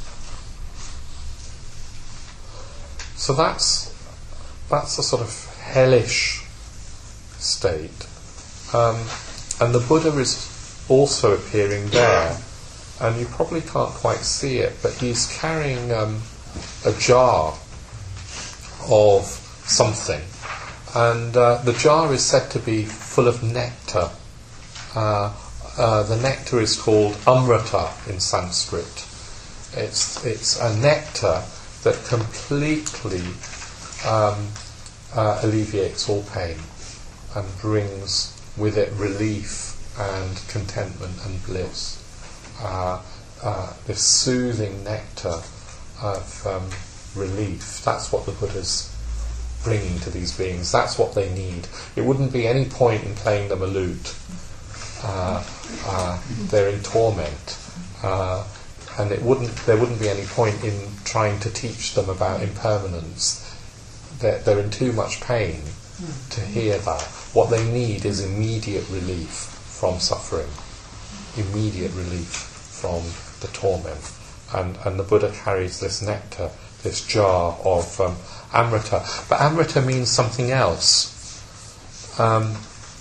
So that's that's a sort of hellish state. Um, and the Buddha is also appearing there, and you probably can't quite see it, but he's carrying um, a jar of something, and uh, the jar is said to be full of nectar. Uh, uh, the nectar is called amrita in Sanskrit. It's it's a nectar that completely um, uh, alleviates all pain and brings with it relief and contentment and bliss. Uh, uh, this soothing nectar of um, relief, that's what the Buddha's bringing to these beings. That's what they need. It wouldn't be any point in playing them a lute. Uh, uh, they're in torment. Uh, and it wouldn't. There wouldn't be any point in trying to teach them about impermanence. They're, they're in too much pain to hear that. What they need is immediate relief from suffering, immediate relief from the torment. And, and the Buddha carries this nectar, this jar of um, amrita. But amrita means something else. Um,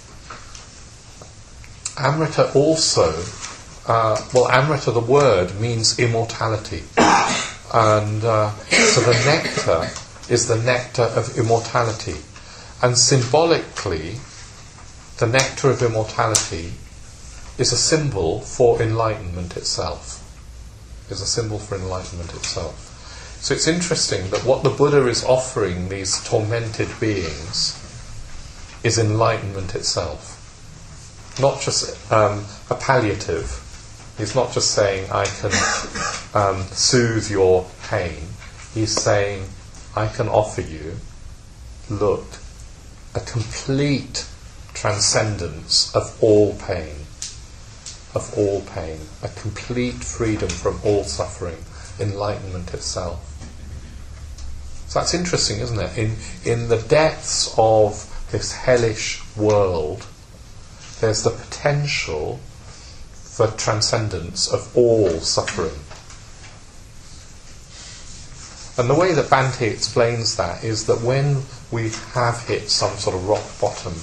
amrita also, uh, well, amrita, the word, means immortality. And uh, so the nectar is the nectar of immortality. And symbolically, the nectar of immortality is a symbol for enlightenment itself. Is a symbol for enlightenment itself. So it's interesting that what the Buddha is offering these tormented beings is enlightenment itself. Not just um, a palliative. He's not just saying, I can um, soothe your pain. He's saying, I can offer you, look, a complete transcendence of all pain, of all pain, a complete freedom from all suffering, enlightenment itself. So that's interesting, isn't it? In in the depths of this hellish world, there's the potential for transcendence of all suffering. And the way that Bhante explains that is that when we have hit some sort of rock bottom,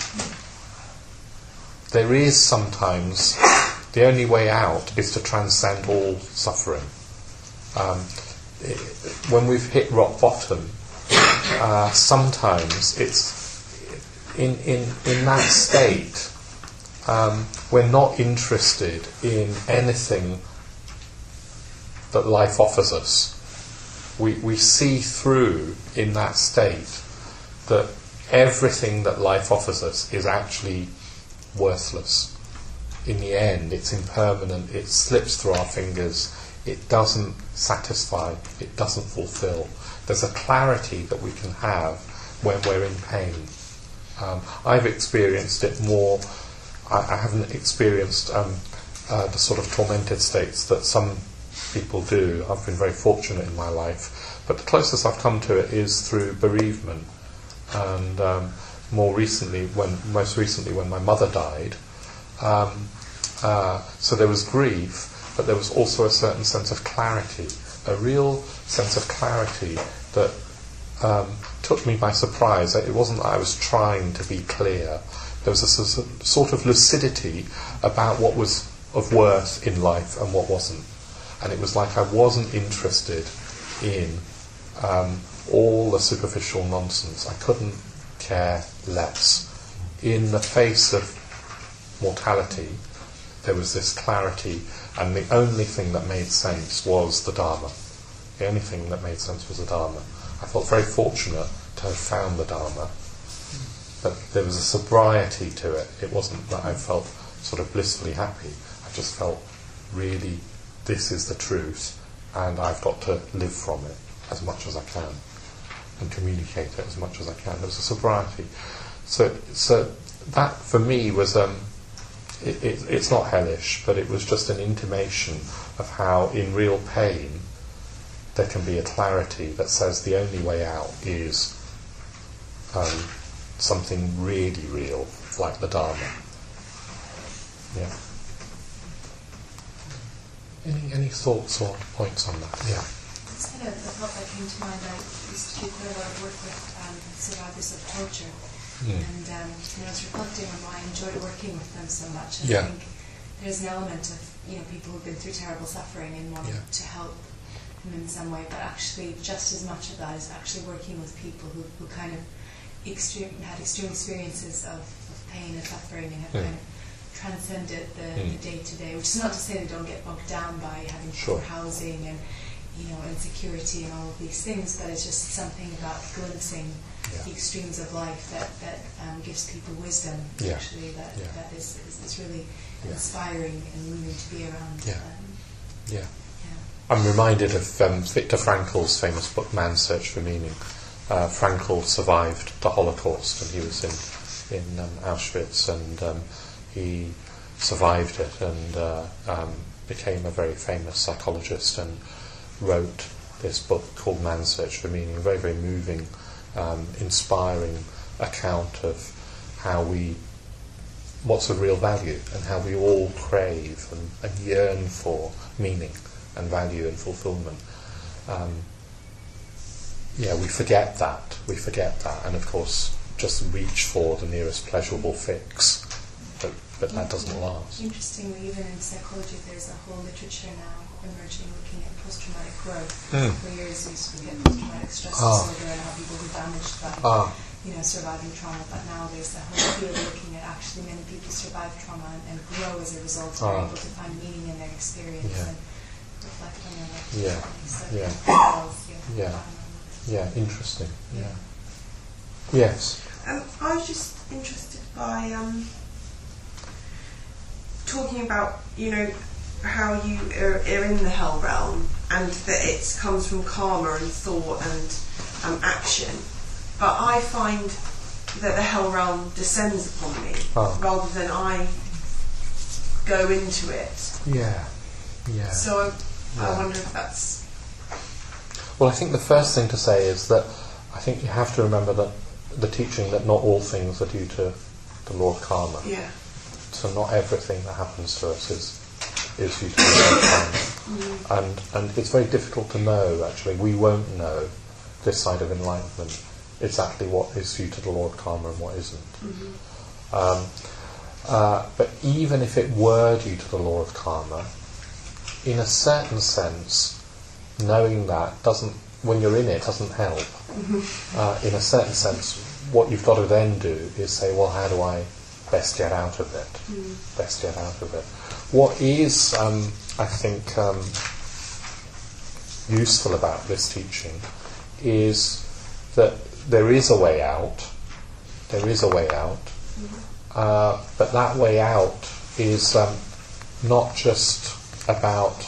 there is sometimes, the only way out is to transcend all suffering. Um, it, when we've hit rock bottom, uh, sometimes it's in, in, in that state, um, we're not interested in anything that life offers us. We, we see through in that state that everything that life offers us is actually worthless. In the end, it's impermanent, it slips through our fingers, it doesn't satisfy, it doesn't fulfill. There's a clarity that we can have when we're in pain. Um, I've experienced it more, I, I haven't experienced um, uh, the sort of tormented states that some people do. I've been very fortunate in my life, but the closest I've come to it is through bereavement. And um, more recently, when most recently when my mother died, um, uh, so there was grief, but there was also a certain sense of clarity, a real sense of clarity that um, took me by surprise. It wasn't that I was trying to be clear. There was a sort of lucidity about what was of worth in life and what wasn't. And it was like I wasn't interested in um, all the superficial nonsense. I couldn't care less. In the face of mortality, there was this clarity, and the only thing that made sense was the Dharma. The only thing that made sense was the Dharma. I felt very fortunate to have found the Dharma, but there was a sobriety to it. It wasn't that I felt sort of blissfully happy. I just felt really, this is the truth, and I've got to live from it as much as I can and communicate it as much as I can. There was a sobriety. So, so that for me was, um, it, it, it's not hellish, but it was just an intimation of how in real pain there can be a clarity that says the only way out is um, something really real, like the Dharma. Yeah. Any any thoughts or points on that? Yeah. It's kind of the thought that came to mind. I used to do quite a lot of work with um, survivors of torture, Mm. and um, you know, I was reflecting on why I enjoyed working with them so much. And Yeah. I think there's an element of you know people who've been through terrible suffering and wanting Yeah. to help them in some way, but actually just as much of that is actually working with people who, who kind of extreme, had extreme experiences of, of pain and suffering and have Mm. kind of transcended the, Mm. the day-to-day, which is not to say they don't get bogged down by having Sure. poor housing and you know insecurity and all of these things, but it's just something about glimpsing Yeah. the extremes of life that, that um, gives people wisdom, Yeah. actually, that, Yeah. that is, is, is really Yeah. inspiring and moving to be around. Yeah. Um, Yeah. yeah. I'm reminded of um, Viktor Frankl's famous book, Man's Search for Meaning. Uh, Frankl survived the Holocaust, and he was in in um, Auschwitz, and um, he survived it and uh, um, became a very famous psychologist and wrote this book called Man's Search for Meaning, a very, very moving, um, inspiring account of how we, what's of real value, and how we all crave and, and yearn for meaning and value and fulfillment. Um, yeah, we forget that. We forget that, and of course, just reach for the nearest pleasurable fix. But, but that doesn't last. Interestingly, even in psychology, there's a whole literature now emerging looking at post-traumatic growth. Mm. For years, we used to look at post-traumatic stress Ah. disorder and how people were damaged by, Ah. you know, surviving trauma. But now there's a whole field looking at actually many people survive trauma and, and grow as a result. They're Ah. able to find meaning in their experience Yeah. and reflect on their life. Yeah. So Yeah. it parallels, yeah. Yeah. Yeah, interesting. Yeah. Yeah. Yes. Um, I was just interested by um, talking about, you know, how you are, are in the hell realm and that it comes from karma and thought and um, action. But I find that the hell realm descends upon me Ah. rather than I go into it. Yeah. Yeah. So I, Yeah. I wonder if that's... Well, I think the first thing to say is that I think you have to remember that the teaching that not all things are due to the law of karma. Yeah. So not everything that happens to us is is due to the law of karma. Mm. And and it's very difficult to know, actually. We won't know this side of enlightenment exactly what is due to the law of karma and what isn't. Mm-hmm. Um, uh, but even if it were due to the law of karma, in a certain sense, knowing that doesn't, when you're in it, doesn't help. Mm-hmm. Uh, in a certain sense, what you've got to then do is say, well, how do I best get out of it? Mm. Best get out of it. What is, um, I think, um, useful about this teaching is that there is a way out. There is a way out. Uh, but that way out is um, not just about,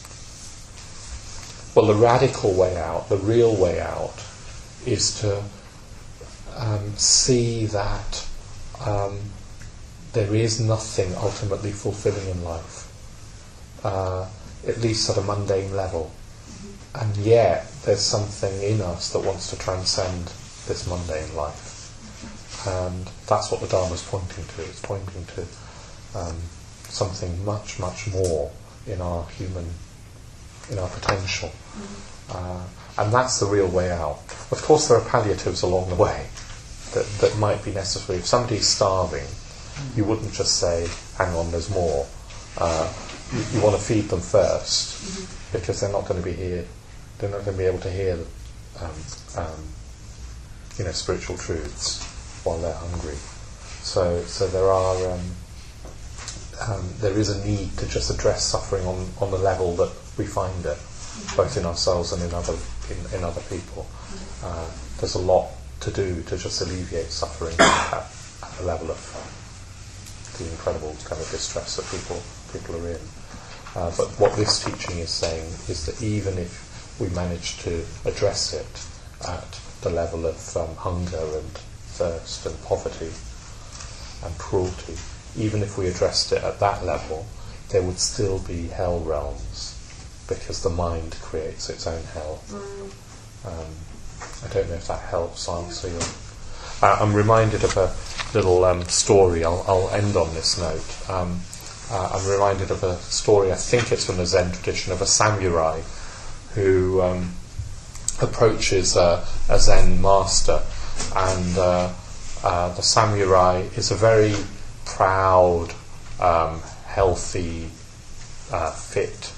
well, the radical way out, the real way out, is to um, see that um, there is nothing ultimately fulfilling in life, uh, at least at a mundane level. And yet there's something in us that wants to transcend this mundane life. And that's what the Dharma is pointing to. It's pointing to um, something much, much more in our human, in our potential. Uh, and that's the real way out. Of course, there are palliatives along the way that, that might be necessary. If somebody's starving, you wouldn't just say, hang on, there's more. Uh, you, you want to feed them first, because they're not going to be here, they're not going to be able to hear um, um, you know, spiritual truths while they're hungry. So, so there are um, um, there is a need to just address suffering on, on the level that we find it, both in ourselves and in other in, in other people. Uh, there's a lot to do to just alleviate suffering at, at the level of uh, the incredible kind of distress that people people are in. Uh, but what this teaching is saying is that even if we manage to address it at the level of um, hunger and thirst and poverty and cruelty, even if we addressed it at that level, there would still be hell realms, because the mind creates its own hell. Um, I don't know if that helps answer your... Uh, I'm reminded of a little um, story. I'll, I'll end on this note. Um, uh, I'm reminded of a story, I think it's from the Zen tradition, of a samurai who um, approaches uh, a Zen master, and uh, uh, the samurai is a very proud, um, healthy, uh, fit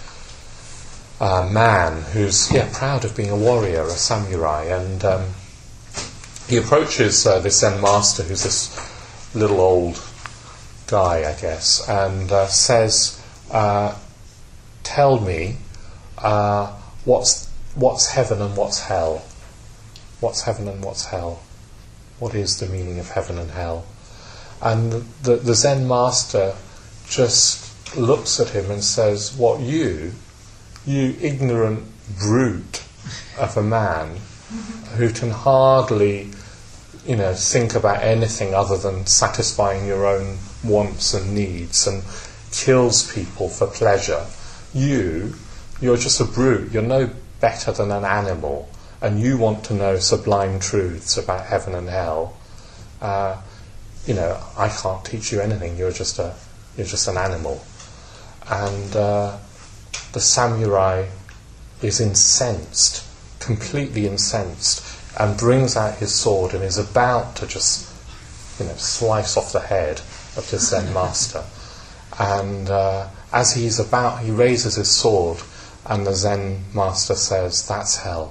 uh, man who's yeah proud of being a warrior, a samurai, and um, he approaches uh, this Zen master, who's this little old guy, I guess, and uh, says, uh, "Tell me, uh, what's what's heaven and what's hell? What's heaven and what's hell? What is the meaning of heaven and hell?" And the, the Zen master just looks at him and says, "What, you, you ignorant brute of a man who can hardly, you know, think about anything other than satisfying your own wants and needs, and kills people for pleasure. You, you're just a brute. You're no better than an animal, and you want to know sublime truths about heaven and hell. Uh, you know, I can't teach you anything. You're just a, you're just an animal." And uh, the samurai is incensed, completely incensed, and brings out his sword and is about to just, you know, slice off the head of the Zen master. And uh, as he's about, he raises his sword, and the Zen master says, "That's hell."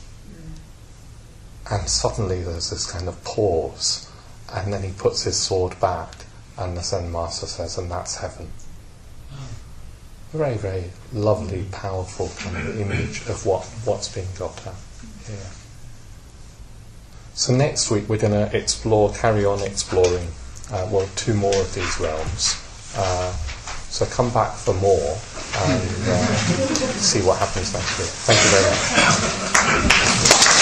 And suddenly there's this kind of pause, and then he puts his sword back, and the Zen master says, "And that's heaven." Very, very lovely, powerful kind of image of what, what's being got at here. So next week we're going to explore, carry on exploring, uh, well, two more of these realms. Uh, so come back for more and uh, see what happens next week. Thank you very much.